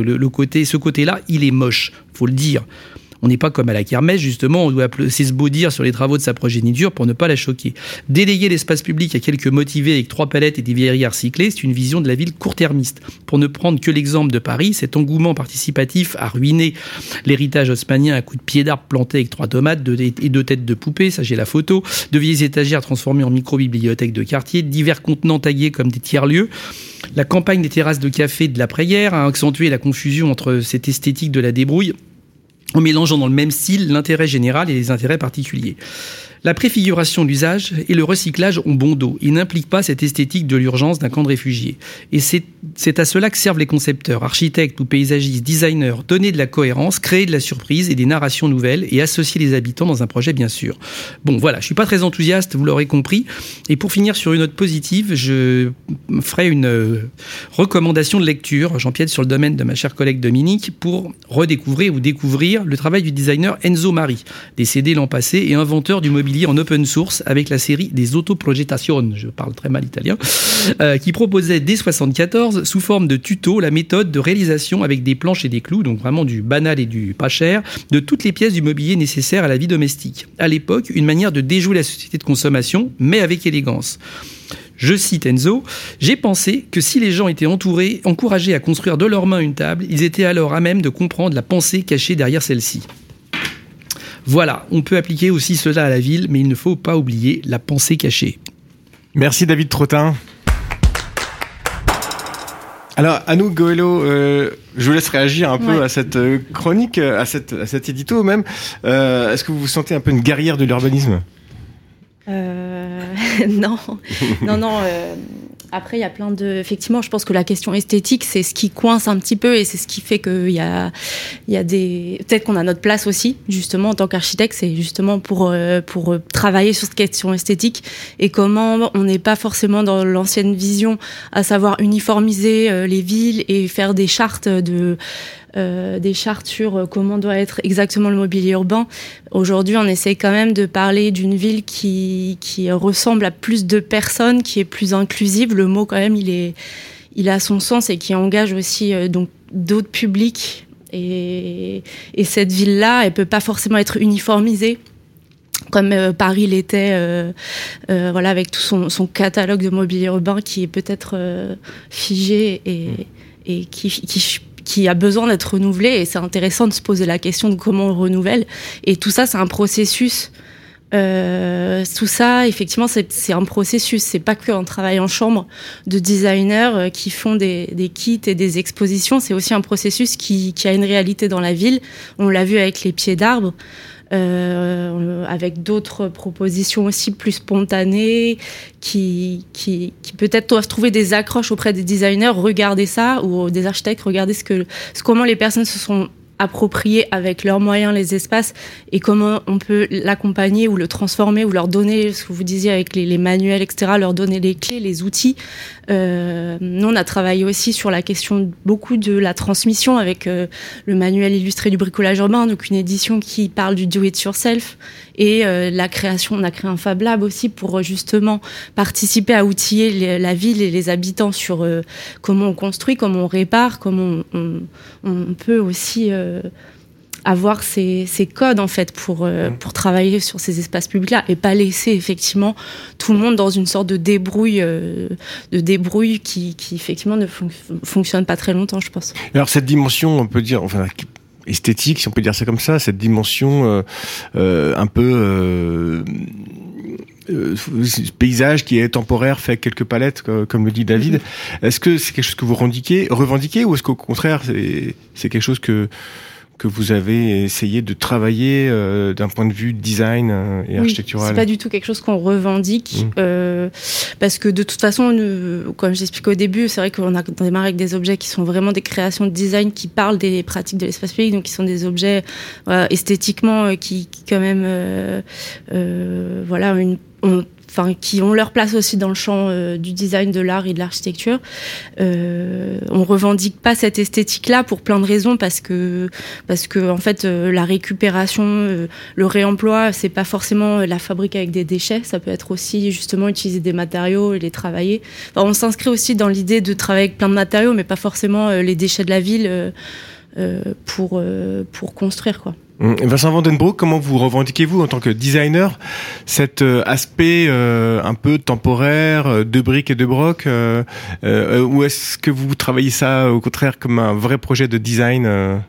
Ce côté-là, il est moche, faut le dire. On n'est pas comme à la kermesse, justement, on doit s'esbaudir sur les travaux de sa progéniture pour ne pas la choquer. Déléguer l'espace public à quelques motivés avec 3 palettes et des vieilleries recyclées, c'est une vision de la ville court-termiste. Pour ne prendre que l'exemple de Paris, cet engouement participatif a ruiné l'héritage haussmannien à coups de pieds d'arbres plantés avec 3 tomates et 2 têtes de poupées, ça j'ai la photo, de vieilles étagères transformées en micro-bibliothèques de quartier, divers contenants tagués comme des tiers-lieux. La campagne des terrasses de café de l'après-guerre a accentué la confusion entre cette esthétique de la débrouille en mélangeant dans le même style l'intérêt général et les intérêts particuliers. La préfiguration de l'usage et le recyclage ont bon dos. Ils n'impliquent pas cette esthétique de l'urgence d'un camp de réfugiés. Et c'est à cela que servent les concepteurs, architectes ou paysagistes, designers, donner de la cohérence, créer de la surprise et des narrations nouvelles et associer les habitants dans un projet, bien sûr. Bon, voilà, je suis pas très enthousiaste, vous l'aurez compris. Et pour finir sur une note positive, je ferai une recommandation de lecture. J'empiète sur le domaine de ma chère collègue Dominique pour redécouvrir ou découvrir le travail du designer Enzo Mari, décédé l'an passé et inventeur du mobilier en open source avec la série des autoprogettazioni, je parle très mal italien, qui proposait dès 1974 sous forme de tuto la méthode de réalisation avec des planches et des clous, donc vraiment du banal et du pas cher, de toutes les pièces du mobilier nécessaires à la vie domestique. À l'époque, une manière de déjouer la société de consommation, mais avec élégance. Je cite Enzo, « J'ai pensé que si les gens étaient encouragés à construire de leurs mains une table, ils étaient alors à même de comprendre la pensée cachée derrière celle-ci. » Voilà, on peut appliquer aussi cela à la ville, mais il ne faut pas oublier la pensée cachée. Merci David Trottin. Alors, Anouk Goëlo, je vous laisse réagir un peu à cette chronique, à cet édito même. Est-ce que vous vous sentez un peu une guerrière de l'urbanisme ? Non. Après, il y a plein de... Effectivement, je pense que la question esthétique, c'est ce qui coince un petit peu et c'est ce qui fait qu'il y a des... Peut-être qu'on a notre place aussi, justement, en tant qu'architecte, c'est justement pour travailler sur cette question esthétique et comment on n'est pas forcément dans l'ancienne vision, à savoir uniformiser les villes et faire des chartes sur comment doit être exactement le mobilier urbain. Aujourd'hui, on essaie quand même de parler d'une ville qui ressemble à plus de personnes, qui est plus inclusive. Le mot, quand même, il a son sens et qui engage aussi donc d'autres publics. Et cette ville-là, elle peut pas forcément être uniformisée comme Paris l'était, avec tout son catalogue de mobilier urbain qui est peut-être figé et qui a besoin d'être renouvelé, et c'est intéressant de se poser la question de comment on le renouvelle. Et tout ça, c'est un processus. Tout ça, effectivement, c'est un processus. C'est pas qu'un travail en chambre de designers qui font des kits et des expositions. C'est aussi un processus qui a une réalité dans la ville. On l'a vu avec les pieds d'arbres. Avec d'autres propositions aussi plus spontanées qui peut-être doivent trouver des accroches auprès des designers, regarder ça, ou des architectes, regarder comment les personnes se sont appropriées avec leurs moyens les espaces et comment on peut l'accompagner ou le transformer ou leur donner, ce que vous disiez avec les manuels, etc., leur donner les clés, les outils. Nous, on a travaillé aussi sur la question beaucoup de la transmission avec le manuel illustré du bricolage urbain, donc une édition qui parle du do-it-yourself et la création. On a créé un Fab Lab aussi pour justement participer à outiller la ville et les habitants sur comment on construit, comment on répare, comment on peut aussi avoir ces codes en fait pour travailler sur ces espaces publics-là et pas laisser effectivement tout le monde dans une sorte de débrouille qui effectivement ne fonctionne pas très longtemps, je pense. Alors cette dimension, on peut dire, esthétique, si on peut dire ça comme ça, cette dimension un peu paysage qui est temporaire, fait avec quelques palettes, comme le dit David. Est-ce que c'est quelque chose que vous revendiquez, ou est-ce qu'au contraire c'est quelque chose que vous avez essayé de travailler d'un point de vue design et architectural? C'est pas du tout quelque chose qu'on revendique, parce que de toute façon, comme j'expliquais au début, c'est vrai qu'on a démarré avec des objets qui sont vraiment des créations de design qui parlent des pratiques de l'espace public, donc qui sont des objets esthétiquement qui quand même qui ont leur place aussi dans le champ du design, de l'art et de l'architecture. On revendique pas cette esthétique-là pour plein de raisons, parce que en fait la récupération, le réemploi, c'est pas forcément la fabrique avec des déchets, ça peut être aussi justement utiliser des matériaux et les travailler. Enfin, on s'inscrit aussi dans l'idée de travailler avec plein de matériaux, mais pas forcément les déchets de la ville pour construire, quoi. Vincent Van Den Broek, comment vous revendiquez-vous en tant que designer cet aspect un peu temporaire de briques et de broc, ou est-ce que vous travaillez ça au contraire comme un vrai projet de design?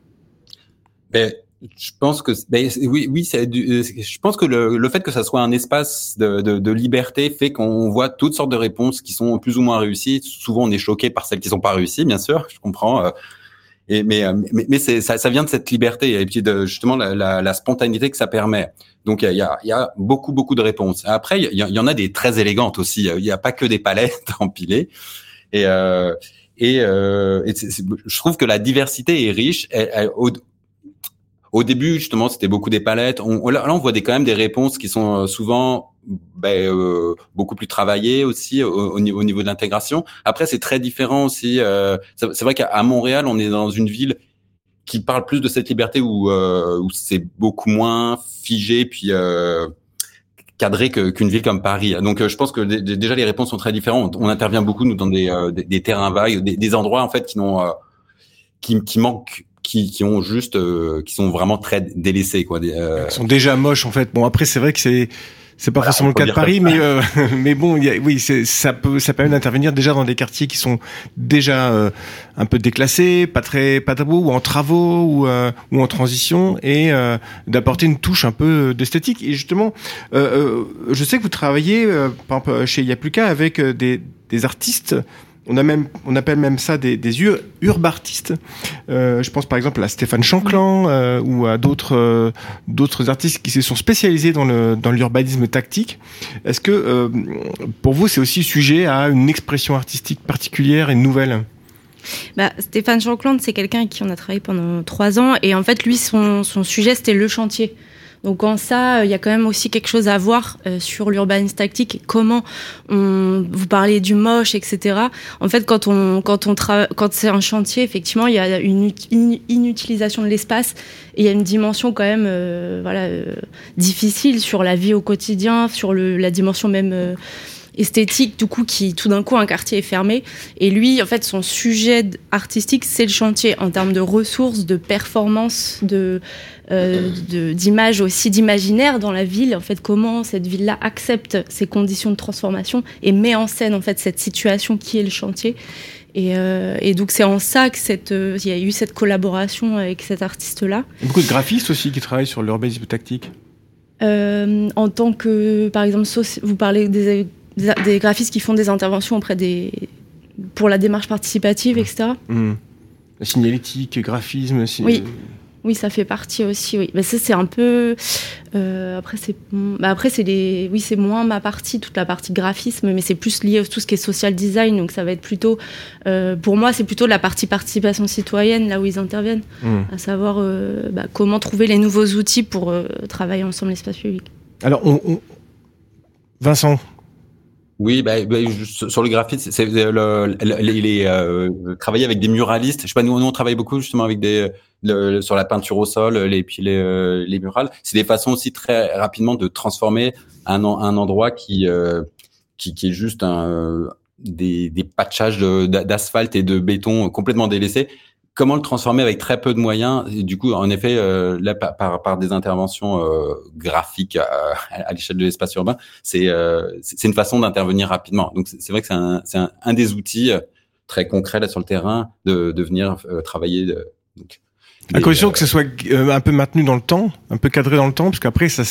Je pense que je pense que le fait que ça soit un espace de liberté fait qu'on voit toutes sortes de réponses qui sont plus ou moins réussies. Souvent, on est choqué par celles qui sont pas réussies, bien sûr, je comprends. Mais ça vient de cette liberté et puis justement la spontanéité que ça permet. Donc il y a beaucoup de réponses. Après il y en a des très élégantes aussi. Il y a pas que des palettes empilées. Et je trouve que la diversité est riche. Au début, justement, c'était beaucoup des palettes. Là, on voit quand même des réponses qui sont souvent beaucoup plus travaillées aussi au niveau de l'intégration. Après, c'est très différent aussi. C'est vrai qu'à Montréal, on est dans une ville qui parle plus de cette liberté où c'est beaucoup moins figé puis cadré qu'une ville comme Paris. Donc, je pense que déjà les réponses sont très différentes. On intervient beaucoup nous dans des terrains vagues, des endroits en fait qui manquent. Qui sont vraiment très délaissés, quoi. Ils sont déjà moches en fait. Bon, après c'est vrai que C'est pas forcément le cas de Paris, mais bon, ça permet d'intervenir déjà dans des quartiers qui sont déjà un peu déclassés, pas très beaux, ou en travaux, ou en transition, et d'apporter une touche un peu d'esthétique. Et justement, je sais que vous travaillez, par exemple, chez Yapluka, avec des artistes. On appelle même ça des urbartistes. Je pense par exemple à Stéphane Chanclan ou à d'autres artistes qui se sont spécialisés dans l'urbanisme tactique. Est-ce que pour vous c'est aussi sujet à une expression artistique particulière et nouvelle ? Stéphane Chanclan, c'est quelqu'un avec qui on a travaillé pendant 3 ans, et en fait lui son sujet c'était le chantier. Donc en ça, il y a quand même aussi quelque chose à voir sur l'urbanisme tactique. Comment vous parlez du moche, etc. En fait, quand c'est un chantier, effectivement, il y a une inutilisation de l'espace et il y a une dimension quand même, difficile sur la vie au quotidien, sur la dimension même esthétique, du coup, tout d'un coup, un quartier est fermé. Et lui, en fait, son sujet artistique, c'est le chantier en termes de ressources, de performance, d'image aussi, d'imaginaire dans la ville. En fait, comment cette ville-là accepte ces conditions de transformation et met en scène, en fait, cette situation qui est le chantier. Et donc, c'est en ça que il y a eu cette collaboration avec cet artiste-là. Il y a beaucoup de graphistes aussi qui travaillent sur l'urbanisme tactique. En tant que, par exemple, vous parlez des graphistes qui font des interventions pour la démarche participative, etc. La signalétique, graphisme. Oui, ça fait partie aussi. Oui, ça c'est un peu. Après c'est moins ma partie, toute la partie graphisme, mais c'est plus lié à tout ce qui est social design. Donc ça va être plutôt, pour moi, c'est plutôt la partie participation citoyenne là où ils interviennent, à savoir comment trouver les nouveaux outils pour travailler ensemble l'espace public. Alors, Vincent. Oui, sur le graphisme, il est travailler avec des muralistes. Je sais pas, nous on travaille beaucoup justement avec sur la peinture au sol, les murales. C'est des façons aussi très rapidement de transformer un endroit qui est juste des patchages d'asphalte et de béton complètement délaissés. Comment le transformer avec très peu de moyens? Et du coup, en effet, là, par des interventions graphiques à l'échelle de l'espace urbain, c'est une façon d'intervenir rapidement. Donc, c'est vrai que c'est un des outils très concrets là sur le terrain de venir travailler. À condition que ce soit un peu maintenu dans le temps, un peu cadré dans le temps, parce qu'après ça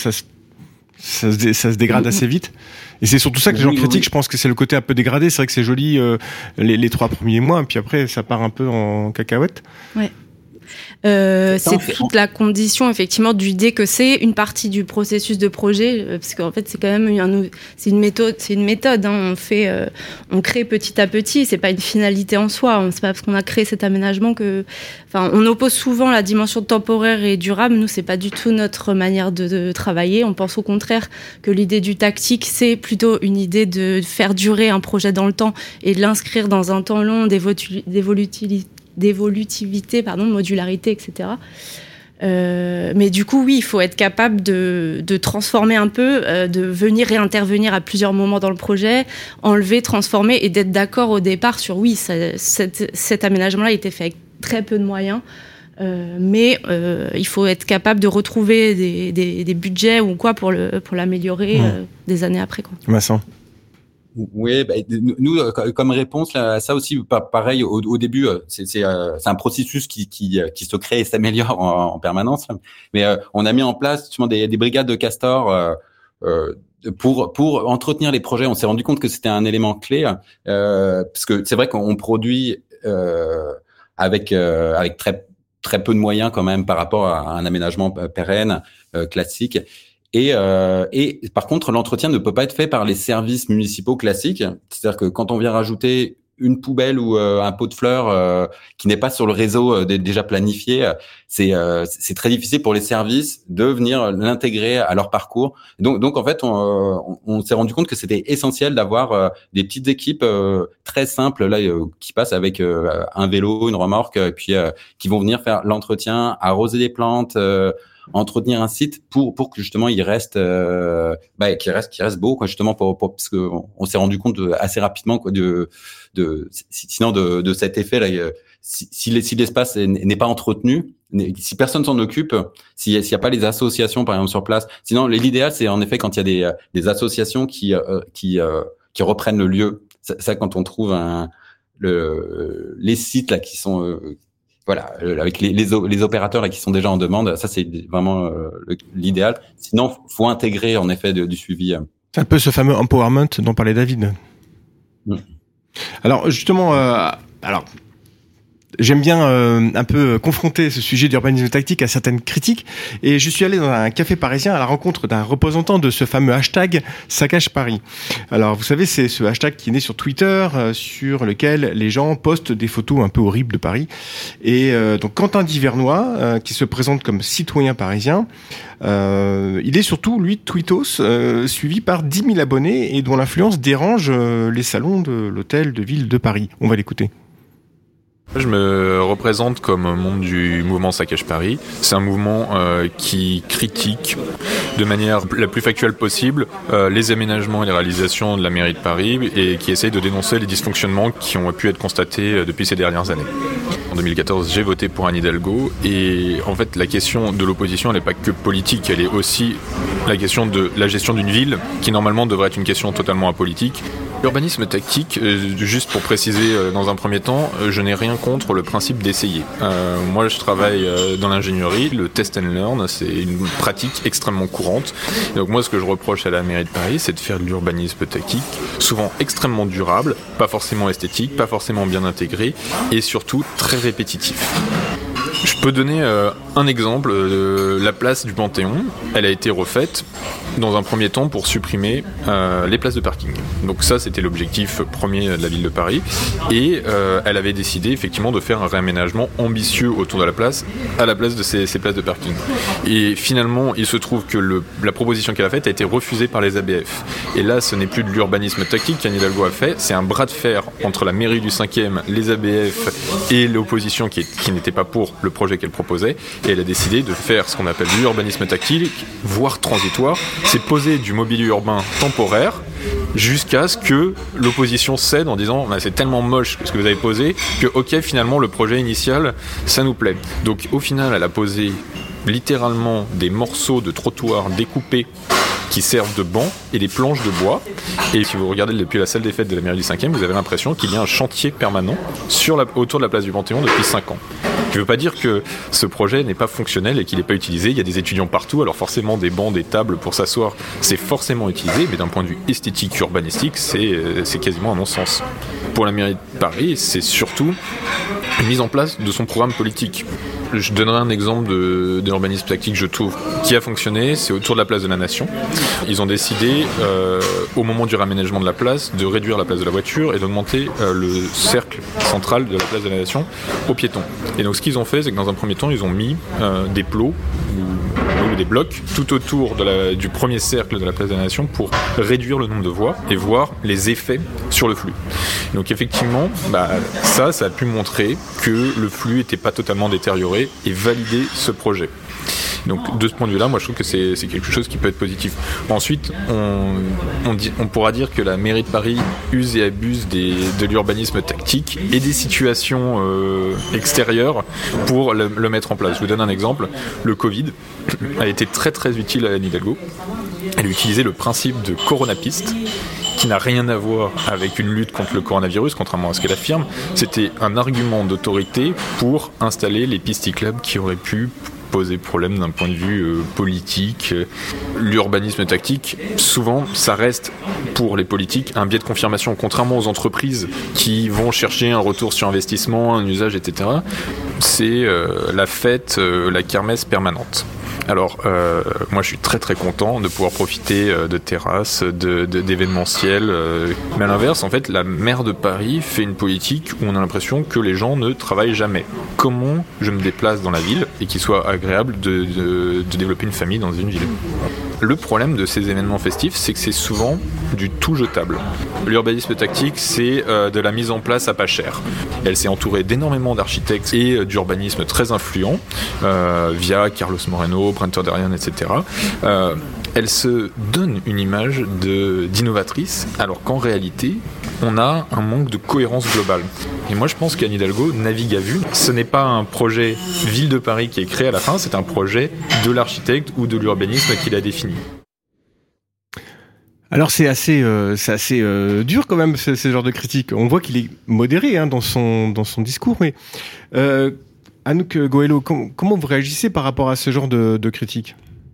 se dégrade assez vite. Et c'est surtout ça que les gens critiquent. Je pense que c'est le côté un peu dégradé. C'est vrai que c'est joli les 3 premiers mois, puis après ça part un peu en cacahuète. Ouais. C'est toute la condition effectivement du dé que c'est une partie du processus de projet, parce qu'en fait c'est quand même c'est une méthode. Hein. On crée petit à petit. C'est pas une finalité en soi. C'est pas parce qu'on a créé cet aménagement on oppose souvent la dimension temporaire et durable. Nous, c'est pas du tout notre manière de travailler. On pense au contraire que l'idée du tactique, c'est plutôt une idée de faire durer un projet dans le temps et de l'inscrire dans un temps long, d'évolutivité, modularité, etc. Mais du coup, oui, il faut être capable de transformer un peu, de venir réintervenir à plusieurs moments dans le projet, enlever, transformer et d'être d'accord au départ sur cet aménagement-là a été fait avec très peu de moyens. Mais il faut être capable de retrouver des budgets ou quoi pour l'améliorer des années après. Vincent. Oui, nous comme réponse là, ça aussi pareil au début c'est un processus qui se crée et s'améliore en permanence, mais on a mis en place justement des brigades de castors pour entretenir les projets. On s'est rendu compte que c'était un élément clé parce que c'est vrai qu'on produit avec très peu de moyens quand même par rapport à un aménagement pérenne classique. Et par contre, l'entretien ne peut pas être fait par les services municipaux classiques. C'est-à-dire que quand on vient rajouter une poubelle ou un pot de fleurs qui n'est pas sur le réseau déjà planifié, c'est très difficile pour les services de venir l'intégrer à leur parcours. Donc en fait, on s'est rendu compte que c'était essentiel d'avoir des petites équipes très simples là qui passent avec un vélo, une remorque, puis qui vont venir faire l'entretien, arroser les plantes. entretenir un site pour que justement il reste, qu'il reste beau, quoi, justement parce que on s'est rendu compte assez rapidement, quoi, sinon de cet effet là. Si l'espace n'est pas entretenu, si personne s'en occupe, s'il y a pas les associations par exemple sur place, sinon l'idéal c'est en effet quand il y a des associations qui reprennent le lieu. Ça quand on trouve les sites là qui sont avec les opérateurs là qui sont déjà en demande, ça c'est vraiment l'idéal. Sinon faut intégrer en effet du suivi. C'est un peu ce fameux empowerment dont parlait David. Alors justement, j'aime bien un peu confronter ce sujet d'urbanisme tactique à certaines critiques, et je suis allé dans un café parisien à la rencontre d'un représentant de ce fameux hashtag Saccage Paris. Alors vous savez, c'est ce hashtag qui est né sur Twitter, sur lequel les gens postent des photos un peu horribles de Paris. Et donc Quentin Divernois, qui se présente comme citoyen parisien, il est surtout, lui, tweetos, suivi par 10 000 abonnés et dont l'influence dérange les salons de l'hôtel de ville de Paris. On va l'écouter. Je me représente comme membre du mouvement Saccage Paris. C'est un mouvement qui critique de manière la plus factuelle possible les aménagements et les réalisations de la mairie de Paris et qui essaye de dénoncer les dysfonctionnements qui ont pu être constatés depuis ces dernières années. En 2014, j'ai voté pour Anne Hidalgo et en fait la question de l'opposition, elle n'est pas que politique, elle est aussi la question de la gestion d'une ville qui normalement devrait être une question totalement apolitique. L'urbanisme tactique, juste pour préciser dans un premier temps, je n'ai rien contre le principe d'essayer. Moi je travaille dans l'ingénierie, le test and learn, c'est une pratique extrêmement courante. Donc moi ce que je reproche à la mairie de Paris, c'est de faire de l'urbanisme tactique, souvent extrêmement durable, pas forcément esthétique, pas forcément bien intégré et surtout très répétitif. Je peux donner un exemple. La place du Panthéon, elle a été refaite dans un premier temps pour supprimer les places de parking. Donc ça, c'était l'objectif premier de la ville de Paris. Et elle avait décidé effectivement de faire un réaménagement ambitieux autour de la place, à la place de ces places de parking. Et finalement, il se trouve que la proposition qu'elle a faite a été refusée par les ABF. Et là, ce n'est plus de l'urbanisme tactique qu'Anne Hidalgo a fait, c'est un bras de fer entre la mairie du 5e, les ABF et l'opposition qui n'était pas pour le projet qu'elle proposait, et elle a décidé de faire ce qu'on appelle l'urbanisme tactique, voire transitoire, c'est poser du mobilier urbain temporaire jusqu'à ce que l'opposition cède en disant c'est tellement moche ce que vous avez posé que ok, finalement le projet initial ça nous plaît. Donc au final elle a posé littéralement des morceaux de trottoir découpés qui servent de bancs et des planches de bois. Et si vous regardez depuis la salle des fêtes de la mairie du 5e, vous avez l'impression qu'il y a un chantier permanent autour de la place du Panthéon depuis 5 ans. Ce qui ne veut pas dire que ce projet n'est pas fonctionnel et qu'il n'est pas utilisé. Il y a des étudiants partout, alors forcément des bancs, des tables pour s'asseoir, c'est forcément utilisé, mais d'un point de vue esthétique, urbanistique, c'est quasiment un non-sens. Pour la mairie de Paris, c'est surtout une mise en place de son programme politique. Je donnerai un exemple de l'urbanisme tactique, je trouve, qui a fonctionné, c'est autour de la place de la Nation. Ils ont décidé, au moment du réaménagement de la place, de réduire la place de la voiture et d'augmenter le cercle central de la place de la Nation aux piétons. Et donc ce qu'ils ont fait, c'est que dans un premier temps, ils ont mis des plots ou des blocs tout autour du premier cercle de la place de la Nation pour réduire le nombre de voies et voir les effets sur le flux. Donc effectivement, ça a pu montrer que le flux n'était pas totalement détérioré et valider ce projet. Donc de ce point de vue-là, moi je trouve que c'est quelque chose qui peut être positif. Ensuite, on pourra dire que la mairie de Paris use et abuse de l'urbanisme tactique et des situations extérieures pour le mettre en place. Je vous donne un exemple. Le Covid a été très très utile à Anne Hidalgo. Elle a utilisé le principe de coronapiste, qui n'a rien à voir avec une lutte contre le coronavirus, contrairement à ce qu'elle affirme. C'était un argument d'autorité pour installer les pistes cyclables qui auraient pu poser problème d'un point de vue politique. L'urbanisme tactique, souvent, ça reste pour les politiques un biais de confirmation, contrairement aux entreprises qui vont chercher un retour sur investissement, un usage, etc. C'est la fête, la kermesse permanente. Alors, moi je suis très très content de pouvoir profiter de terrasses, d'événementiels. Mais à l'inverse, en fait, la maire de Paris fait une politique où on a l'impression que les gens ne travaillent jamais. Comment je me déplace dans la ville et qu'il soit agréable de développer une famille dans une ville ? Le problème de ces événements festifs, c'est que c'est souvent du tout jetable. L'urbanisme tactique, c'est de la mise en place à pas cher. Elle s'est entourée d'énormément d'architectes et d'urbanisme très influents, via Carlos Moreno, Brent Derian, etc. Elle se donne une image d'innovatrice, alors qu'en réalité, on a un manque de cohérence globale. Et moi, je pense qu'Anne Hidalgo navigue à vue. Ce n'est pas un projet Ville de Paris qui est créé à la fin, c'est un projet de l'architecte ou de l'urbanisme qui l'a défini. Alors c'est assez dur quand même ce genre de critique. On voit qu'il est modéré dans son discours, mais Anouk Goëlo, comment vous réagissez par rapport à ce genre de critique ?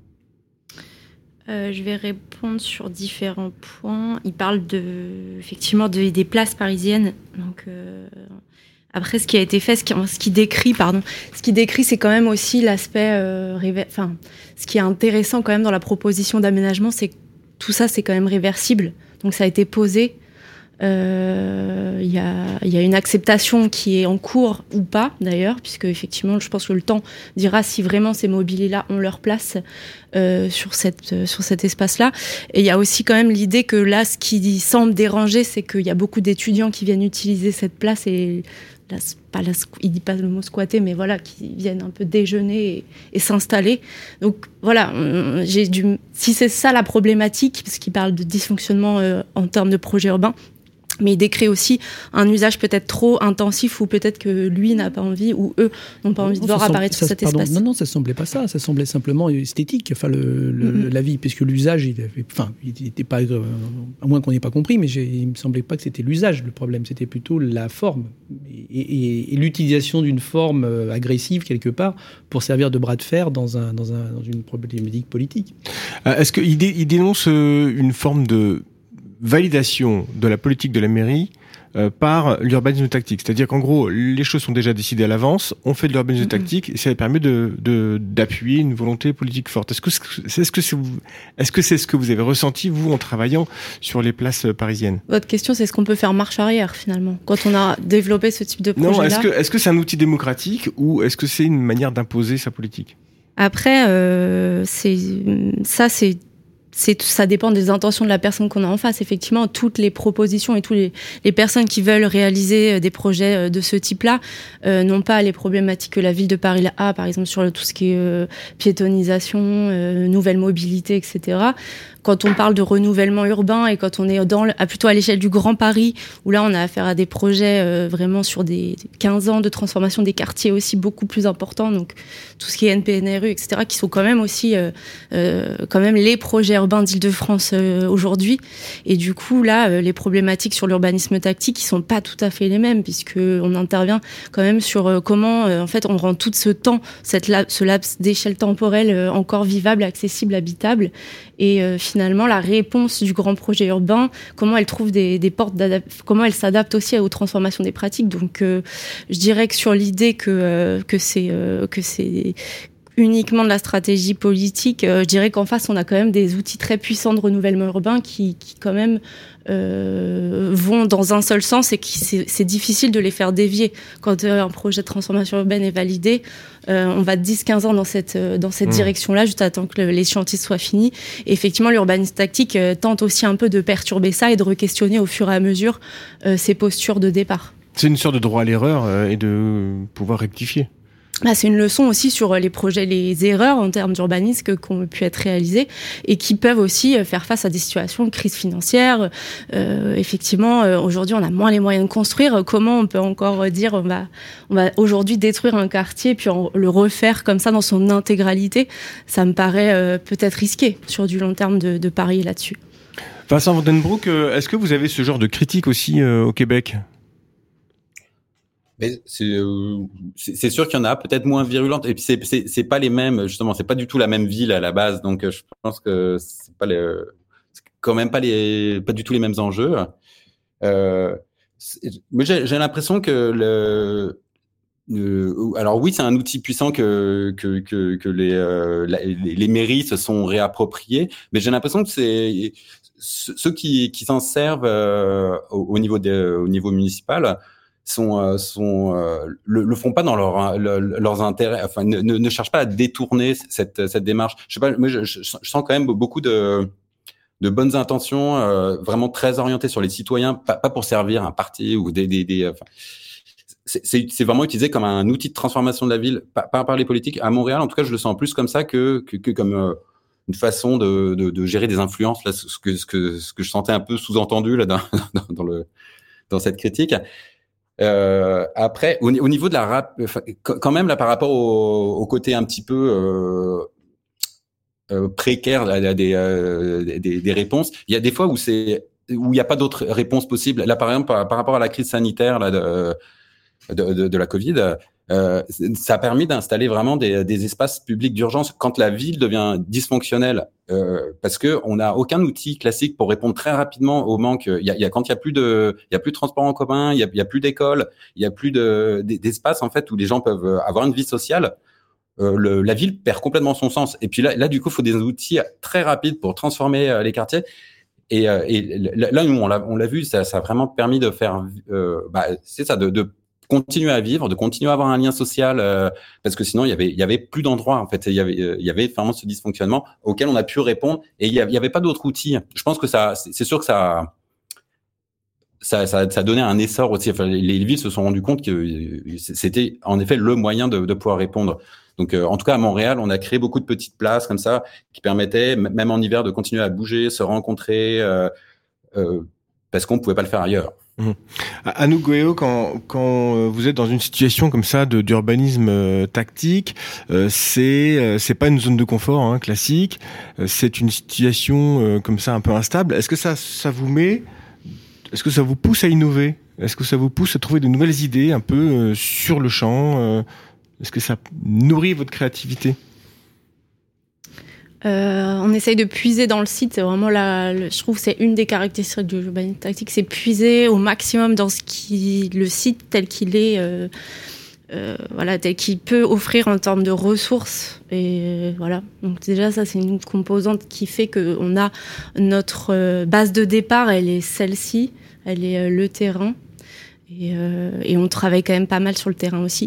Je vais répondre sur différents points. Il parle effectivement des places parisiennes. Donc après, ce qui a été fait, ce qui décrit, c'est quand même aussi l'aspect. Ce qui est intéressant quand même dans la proposition d'aménagement, c'est que tout ça, c'est quand même réversible. Donc ça a été posé. Il y a une acceptation qui est en cours ou pas d'ailleurs, puisque effectivement, je pense que le temps dira si vraiment ces mobiliers-là ont leur place sur cet espace-là. Et il y a aussi quand même l'idée que là, ce qui semble déranger, c'est qu'il y a beaucoup d'étudiants qui viennent utiliser cette place et il dit pas le mot squatter, mais voilà, qui viennent un peu déjeuner et s'installer. Donc voilà, si c'est ça la problématique, parce qu'il parle de dysfonctionnement en termes de projet urbain, mais il décrit aussi un usage peut-être trop intensif ou peut-être que lui n'a pas envie ou eux n'ont pas envie de voir apparaître sur cet espace. Non, ça semblait pas ça. Ça semblait simplement esthétique. Enfin, l'avis, puisque l'usage, il n'était pas, à moins qu'on n'ait pas compris, mais il me semblait pas que c'était l'usage le problème. C'était plutôt la forme et l'utilisation d'une forme agressive quelque part pour servir de bras de fer dans une problématique politique. Est-ce qu'il dénonce une forme de validation de la politique de la mairie par l'urbanisme tactique. C'est-à-dire qu'en gros, les choses sont déjà décidées à l'avance, on fait de l'urbanisme tactique et ça permet d'appuyer une volonté politique forte. Est-ce que c'est ce que vous avez ressenti, vous, en travaillant sur les places parisiennes ? Votre question, c'est est-ce qu'on peut faire marche arrière, finalement, quand on a développé ce type de projet-là ? Non, est-ce que c'est un outil démocratique ou est-ce que c'est une manière d'imposer sa politique ? Après, ça dépend des intentions de la personne qu'on a en face. Effectivement, toutes les propositions et toutes les personnes qui veulent réaliser des projets de ce type-là n'ont pas les problématiques que la ville de Paris a, par exemple sur tout ce qui est piétonisation, nouvelle mobilité, etc. Quand on parle de renouvellement urbain et quand on est plutôt à l'échelle du Grand Paris, où là on a affaire à des projets vraiment sur des 15 ans de transformation des quartiers aussi beaucoup plus importants, donc tout ce qui est NPNRU, etc., qui sont quand même aussi quand même les projets urbains d'Île-de-France aujourd'hui. Et du coup là, les problématiques sur l'urbanisme tactique, ils sont pas tout à fait les mêmes, puisque on intervient quand même sur comment en fait on rend tout ce temps, ce laps d'échelle temporelle encore vivable, accessible, habitable. Et finalement, la réponse du grand projet urbain, comment elle trouve des portes comment elle s'adapte aussi aux transformations des pratiques. Donc, je dirais que sur l'idée que c'est uniquement de la stratégie politique, je dirais qu'en face, on a quand même des outils très puissants de renouvellement urbain qui quand même vont dans un seul sens et c'est difficile de les faire dévier. Quand un projet de transformation urbaine est validé, on va 10-15 ans dans cette direction-là, juste à temps que les chantiers soient finis. Et effectivement, l'urbanisme tactique tente aussi un peu de perturber ça et de re-questionner au fur et à mesure ses postures de départ. C'est une sorte de droit à l'erreur et de pouvoir rectifier. Là, c'est une leçon aussi sur les projets, les erreurs en termes d'urbanisme qui ont pu être réalisées et qui peuvent aussi faire face à des situations de crise financière. Effectivement, aujourd'hui, on a moins les moyens de construire. Comment on peut encore dire on va aujourd'hui détruire un quartier puis le refaire comme ça dans son intégralité ? Ça me paraît peut-être risqué sur du long terme de parier là-dessus. Vincent Vandenbroek, est-ce que vous avez ce genre de critique aussi au Québec ? Mais c'est sûr qu'il y en a peut-être moins virulentes et puis c'est pas les mêmes, justement, c'est pas du tout la même ville à la base, donc je pense que c'est quand même pas du tout les mêmes enjeux. Mais j'ai l'impression que alors oui, c'est un outil puissant que les mairies se sont réappropriés, mais j'ai l'impression que c'est ceux qui s'en servent au niveau municipal le font pas dans leurs intérêts, enfin ne cherchent pas à détourner cette démarche. Je sais pas, moi je sens quand même beaucoup de bonnes intentions, vraiment très orientées sur les citoyens, pas pour servir un parti ou enfin, c'est vraiment utilisé comme un outil de transformation de la ville, pas par les politiques. À Montréal, en tout cas, je le sens plus comme ça que comme une façon de gérer des influences, là, ce que je sentais un peu sous-entendu là dans cette critique. Après, au niveau de la quand même là, par rapport au côté un petit peu précaire là, des réponses, il y a des fois où il y a pas d'autres réponses possibles. Là, par exemple, par rapport à la crise sanitaire là de la Covid, ça a permis d'installer vraiment des espaces publics d'urgence quand la ville devient dysfonctionnelle, parce que on n'a aucun outil classique pour répondre très rapidement au manque. Quand il y a plus de transport en commun, il y a plus d'école, il y a plus d'espace en fait où les gens peuvent avoir une vie sociale. La ville perd complètement son sens. Et puis là du coup, il faut des outils très rapides pour transformer les quartiers. Et là, nous, on l'a vu, ça a vraiment permis de faire, c'est ça, de continuer à vivre, de continuer à avoir un lien social, parce que sinon il y avait plus d'endroits en fait. Il y avait vraiment ce dysfonctionnement auquel on a pu répondre, et il y avait pas d'autres outils. Je pense que c'est sûr que ça donnait un essor aussi. Enfin, les villes se sont rendues compte que c'était en effet le moyen de pouvoir répondre. Donc, en tout cas, à Montréal, on a créé beaucoup de petites places comme ça qui permettaient, même en hiver, de continuer à bouger, se rencontrer, parce qu'on pouvait pas le faire ailleurs. Anouk Goëo, quand vous êtes dans une situation comme ça d'urbanisme tactique, c'est pas une zone de confort hein, classique, c'est une situation comme ça un peu instable. Est-ce que ça est-ce que ça vous pousse à innover? Est-ce que ça vous pousse à trouver de nouvelles idées un peu sur le champ? Est-ce que ça nourrit votre créativité? On essaye de puiser dans le site. C'est vraiment je trouve que c'est une des caractéristiques du urbanisme tactique, c'est puiser au maximum dans le site tel qu'il est, tel qu'il peut offrir en termes de ressources. Et voilà. Donc déjà, ça c'est une composante qui fait que on a notre base de départ, elle est celle-ci, elle est le terrain, et on travaille quand même pas mal sur le terrain aussi.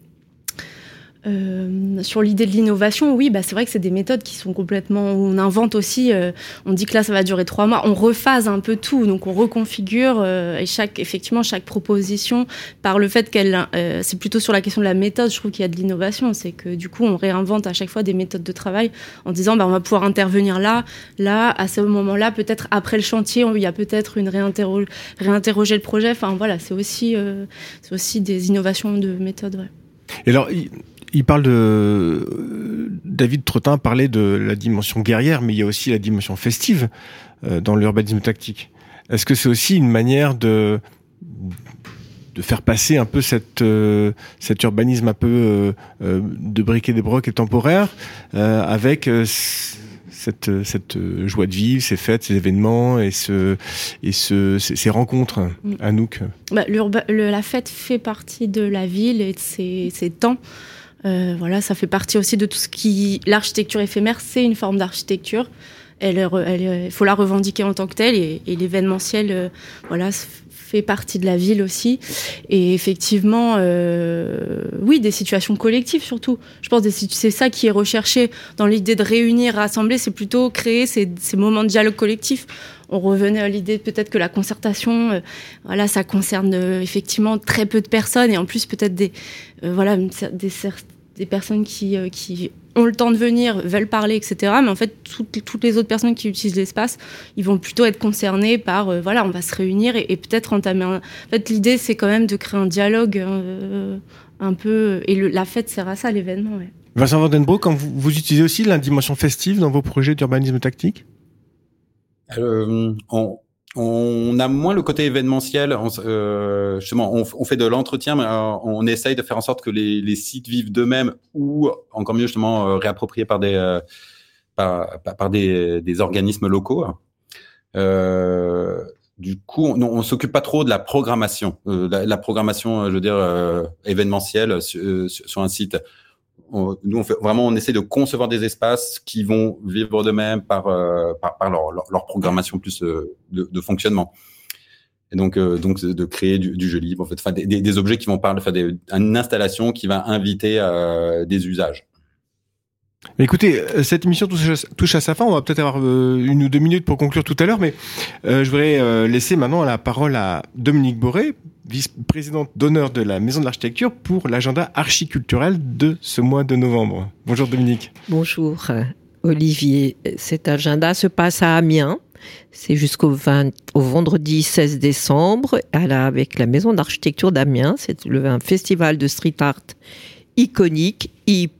Sur l'idée de l'innovation, oui, c'est vrai que c'est des méthodes qui sont complètement... On invente aussi, on dit que là, ça va durer 3 mois. On rephase un peu tout, donc on reconfigure. Et chaque proposition, par le fait qu'elle... c'est plutôt sur la question de la méthode, je trouve qu'il y a de l'innovation. C'est que du coup, on réinvente à chaque fois des méthodes de travail en disant, on va pouvoir intervenir là, à ce moment-là, peut-être après le chantier, il y a peut-être une réinterroger le projet. Enfin, voilà, c'est aussi des innovations de méthode, ouais. Et alors... Il parle David Trottin parlait de la dimension guerrière, mais il y a aussi la dimension festive dans l'urbanisme tactique. Est-ce que c'est aussi une manière de faire passer un peu cet urbanisme un peu de briques et de brocs et temporaire avec cette joie de vivre, ces fêtes, ces événements et ces rencontres, Anouk? La fête fait partie de la ville et de ses temps. Ça fait partie aussi de tout ce qui... L'architecture éphémère, c'est une forme d'architecture. Il faut la revendiquer en tant que telle, et l'événementiel, fait partie de la ville aussi. Et effectivement, oui, des situations collectives surtout. Je pense que c'est ça qui est recherché dans l'idée de réunir, rassembler, c'est plutôt créer ces moments de dialogue collectif. On revenait à l'idée peut-être que la concertation, ça concerne effectivement très peu de personnes, et en plus peut-être des personnes qui ont le temps de venir, veulent parler, etc. Mais en fait, toutes les autres personnes qui utilisent l'espace, ils vont plutôt être concernés par, on va se réunir et peut-être entamer En fait, l'idée, c'est quand même de créer un dialogue un peu... Et la fête sert à ça, l'événement, ouais. Vincent Vandenbrouck, quand vous utilisez aussi la dimension festive dans vos projets d'urbanisme tactique? On a moins le côté événementiel. Justement, on fait de l'entretien, mais on essaye de faire en sorte que les sites vivent d'eux-mêmes, ou encore mieux justement réappropriés par des organismes locaux. Du coup, on s'occupe pas trop de la programmation, la programmation, je veux dire, événementielle sur un site. Nous, on essaie de concevoir des espaces qui vont vivre d'eux-mêmes par leur programmation plus de fonctionnement. Et donc de créer du jeu libre, en fait, des objets qui vont parler, une installation qui va inviter des usages. Écoutez, cette émission touche à sa fin. On va peut-être avoir 1 ou 2 minutes pour conclure tout à l'heure, mais je voudrais laisser maintenant la parole à Dominique Boré, vice-présidente d'honneur de la Maison de l'Architecture, pour l'agenda archiculturel de ce mois de novembre. Bonjour Dominique. Bonjour Olivier. Cet agenda se passe à Amiens. C'est jusqu'au vendredi 16 décembre avec la Maison d'Architecture d'Amiens. C'est un festival de street art iconique,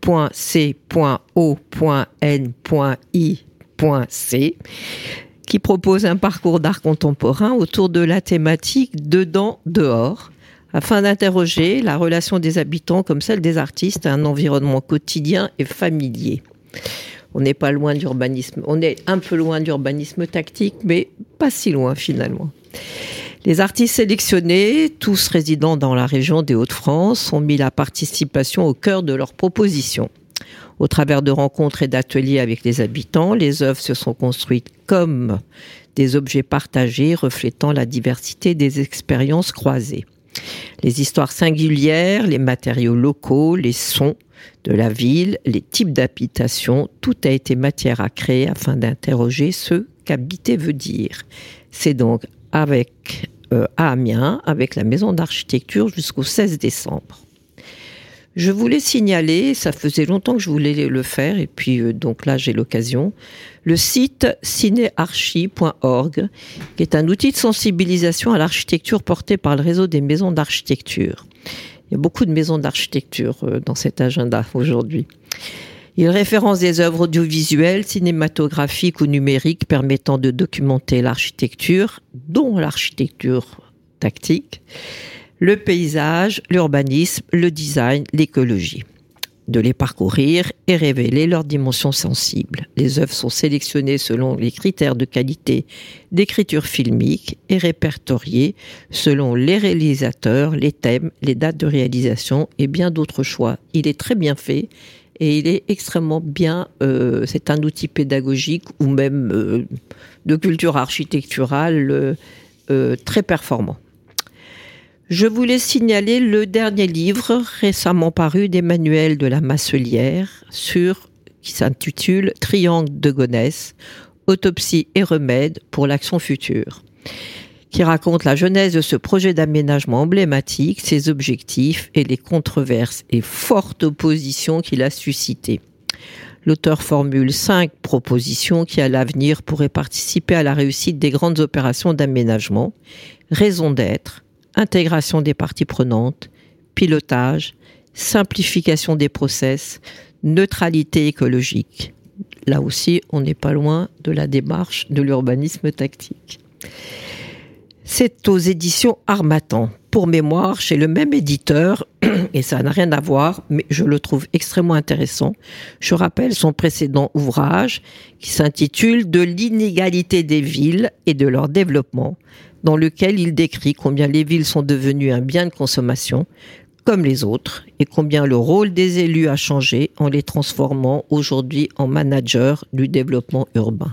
i.c.o.n.i.c, qui propose un parcours d'art contemporain autour de la thématique dedans, dehors, afin d'interroger la relation des habitants comme celle des artistes à un environnement quotidien et familier. On n'est pas loin d'urbanisme, on est un peu loin d'urbanisme tactique, mais pas si loin finalement. Les artistes sélectionnés, tous résidant dans la région des Hauts-de-France, ont mis la participation au cœur de leurs propositions. Au travers de rencontres et d'ateliers avec les habitants, les œuvres se sont construites comme des objets partagés reflétant la diversité des expériences croisées. Les histoires singulières, les matériaux locaux, les sons de la ville, les types d'habitation, tout a été matière à créer afin d'interroger ce qu'habiter veut dire. C'est donc à Amiens, avec la Maison d'Architecture jusqu'au 16 décembre. Je voulais signaler, ça faisait longtemps que je voulais le faire, et puis donc là j'ai l'occasion, le site cinéarchi.org, qui est un outil de sensibilisation à l'architecture porté par le réseau des maisons d'architecture. Il y a beaucoup de maisons d'architecture dans cet agenda aujourd'hui. Il référence des œuvres audiovisuelles, cinématographiques ou numériques permettant de documenter l'architecture, dont l'architecture tactique, le paysage, l'urbanisme, le design, l'écologie. De les parcourir et révéler leurs dimensions sensibles. Les œuvres sont sélectionnées selon les critères de qualité d'écriture filmique et répertoriées selon les réalisateurs, les thèmes, les dates de réalisation et bien d'autres choix. Il est très bien fait. Et il est extrêmement bien, c'est un outil pédagogique ou même de culture architecturale très performant. Je voulais signaler le dernier livre récemment paru d'Emmanuel de la Masselière qui s'intitule « Triangle de Gonesse, autopsie et remède pour l'action future », qui raconte la genèse de ce projet d'aménagement emblématique, ses objectifs et les controverses et fortes oppositions qu'il a suscitées. L'auteur formule 5 propositions qui, à l'avenir, pourraient participer à la réussite des grandes opérations d'aménagement: raison d'être, intégration des parties prenantes, pilotage, simplification des process, neutralité écologique. Là aussi, on n'est pas loin de la démarche de l'urbanisme tactique. C'est aux éditions Harmattan. Pour mémoire, chez le même éditeur, et ça n'a rien à voir, mais je le trouve extrêmement intéressant. Je rappelle son précédent ouvrage qui s'intitule « De l'inégalité des villes et de leur développement », dans lequel il décrit combien les villes sont devenues un bien de consommation, comme les autres, et combien le rôle des élus a changé en les transformant aujourd'hui en managers du développement urbain.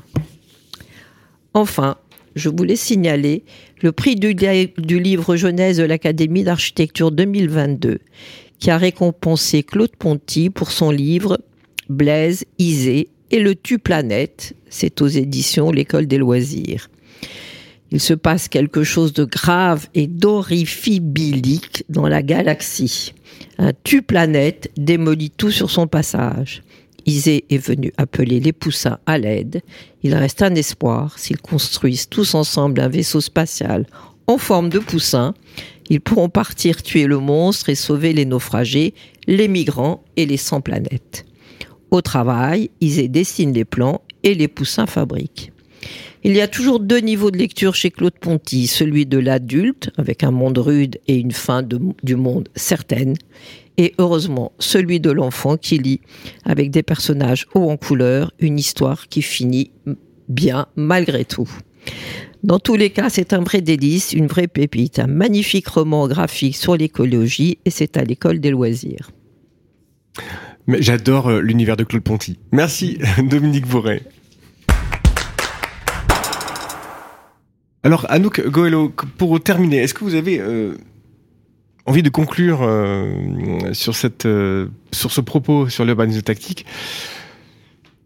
Enfin, je voulais signaler le prix du livre jeunesse de l'Académie d'architecture 2022, qui a récompensé Claude Ponty pour son livre Blaise, Isée et le Tu-Planète. C'est aux éditions L'École des loisirs. Il se passe quelque chose de grave et d'horrifibilique dans la galaxie. Un Tu-Planète démolit tout sur son passage. Isée est venu appeler les poussins à l'aide. Il reste un espoir. S'ils construisent tous ensemble un vaisseau spatial en forme de poussin, ils pourront partir tuer le monstre et sauver les naufragés, les migrants et les sans planètes. Au travail, Isée dessine les plans et les poussins fabriquent. Il y a toujours 2 niveaux de lecture chez Claude Ponty, celui de l'adulte, avec un monde rude et une fin du monde certaine, et heureusement celui de l'enfant qui lit, avec des personnages hauts en couleur, une histoire qui finit bien malgré tout. Dans tous les cas, c'est un vrai délice, une vraie pépite, un magnifique roman graphique sur l'écologie, et c'est à l'École des loisirs. Mais j'adore l'univers de Claude Ponty. Merci Dominique Boré. Alors Anouk Goëlo, pour terminer, est-ce que vous avez envie de conclure sur ce propos sur l'urbanisme tactique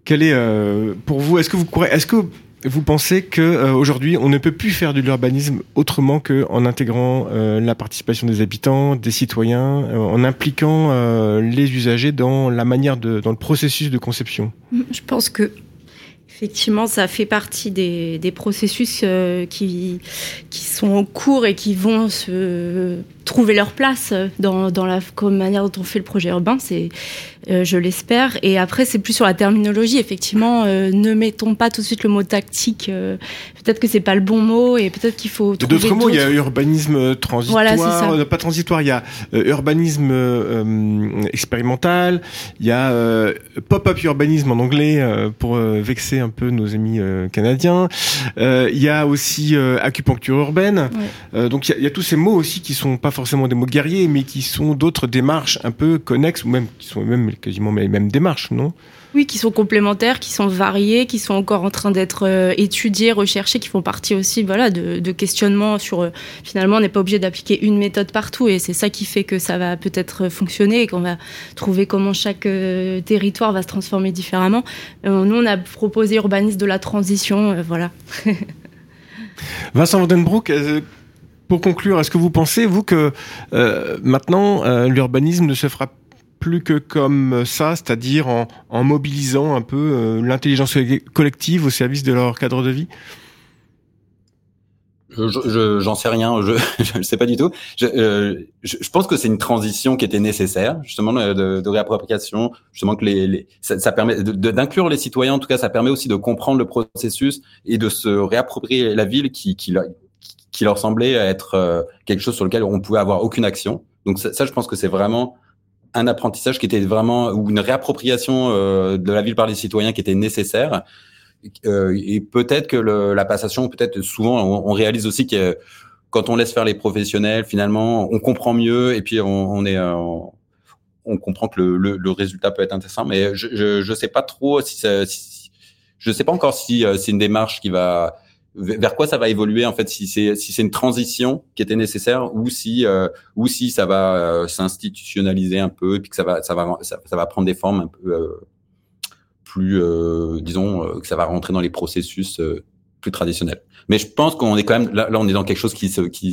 Quel est pour vous, est-ce que vous pensez que aujourd'hui on ne peut plus faire de l'urbanisme autrement qu'en intégrant la participation des habitants, des citoyens, en impliquant les usagers dans la manière dans le processus de conception? Je pense que effectivement, ça fait partie des processus qui sont en cours et qui vont se trouver leur place dans la manière dont on fait le projet urbain. Je l'espère. Et après, c'est plus sur la terminologie. Effectivement, ne mettons pas tout de suite le mot tactique. Peut-être que c'est pas le bon mot et peut-être qu'il faut trouver d'autres mots. Il y a urbanisme transitoire, voilà, c'est ça. Pas transitoire. Il y a urbanisme expérimental. Il y a pop-up urbanisme en anglais pour vexer un peu nos amis canadiens. Il y a aussi acupuncture urbaine. Ouais. Donc il y a tous ces mots aussi qui sont pas forcément des mots guerriers, mais qui sont d'autres démarches un peu connexes ou même qui sont même quasiment les mêmes démarches, non? Oui, qui sont complémentaires, qui sont variées, qui sont encore en train d'être étudiées, recherchées, qui font partie aussi de questionnements sur... finalement, on n'est pas obligé d'appliquer une méthode partout et c'est ça qui fait que ça va peut-être fonctionner et qu'on va trouver comment chaque territoire va se transformer différemment. Nous, on a proposé urbanisme de la transition, voilà. Vincent Vandenbroek, pour conclure, est-ce que vous pensez, vous, que maintenant, l'urbanisme ne se fera plus que comme ça, c'est-à-dire en mobilisant un peu l'intelligence collective au service de leur cadre de vie? J'en sais rien, je ne sais pas du tout. Je pense que c'est une transition qui était nécessaire, justement, de réappropriation, justement que ça permet d'inclure les citoyens. En tout cas, ça permet aussi de comprendre le processus et de se réapproprier la ville qui leur semblait être quelque chose sur lequel on pouvait avoir aucune action. Donc ça, je pense que c'est vraiment un apprentissage qui était vraiment, ou une réappropriation de la ville par les citoyens qui était nécessaire. Et peut-être que la passation, peut-être souvent, on réalise aussi que quand on laisse faire les professionnels, finalement, on comprend mieux et puis on comprend que le résultat peut être intéressant. Mais je sais pas trop je sais pas encore si c'est une démarche qui va vers quoi ça va évoluer en fait, si c'est une transition qui était nécessaire ou si ça va s'institutionnaliser un peu et puis que ça va prendre des formes un peu plus disons que ça va rentrer dans les processus plus traditionnels. Mais je pense qu'on est quand même là on est dans quelque chose qui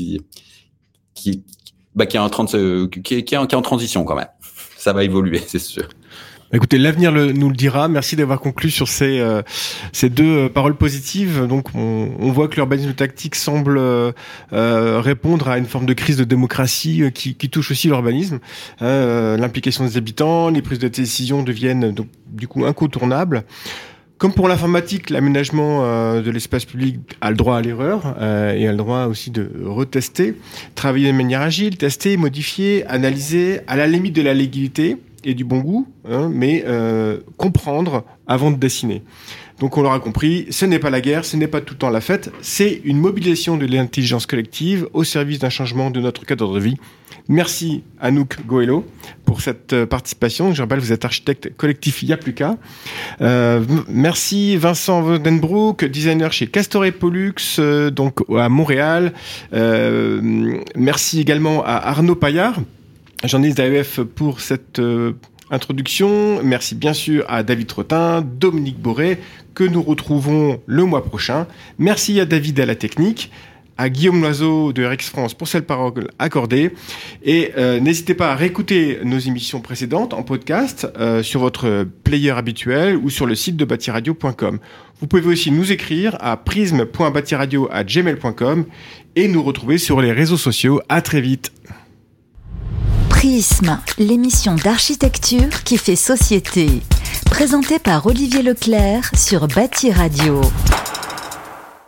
est en train de qui est en transition quand même. Ça va évoluer, c'est sûr. Écoutez, l'avenir nous le dira. Merci d'avoir conclu sur ces deux paroles positives. Donc, on voit que l'urbanisme tactique semble répondre à une forme de crise de démocratie qui touche aussi l'urbanisme. L'implication des habitants, les prises de décision deviennent donc du coup incontournables. Comme pour l'informatique, l'aménagement de l'espace public a le droit à l'erreur et a le droit aussi de retester, travailler de manière agile, tester, modifier, analyser, à la limite de la légalité et du bon goût, mais comprendre avant de dessiner. Donc on l'aura compris, ce n'est pas la guerre, ce n'est pas tout le temps la fête, c'est une mobilisation de l'intelligence collective au service d'un changement de notre cadre de vie. Merci Anouk Goëlo pour cette participation. Je rappelle, vous êtes architecte collectif Il y a plus qu'à. Merci Vincent Vandenbroek, designer chez Castor et Pollux, donc à Montréal. Merci également à Arnaud Paillard, journaliste d'AEF, pour cette introduction. Merci bien sûr à David Trottin, Dominique Boré, que nous retrouvons le mois prochain. Merci à David à la technique, à Guillaume Loiseau de RX France pour cette parole accordée. Et n'hésitez pas à réécouter nos émissions précédentes en podcast sur votre player habituel ou sur le site de bâtiradio.com. Vous pouvez aussi nous écrire à prisme.bâtiradio@gmail.com et nous retrouver sur les réseaux sociaux. À très vite. Prisme, l'émission d'architecture qui fait société. Présentée par Olivier Leclerc sur Bâti Radio.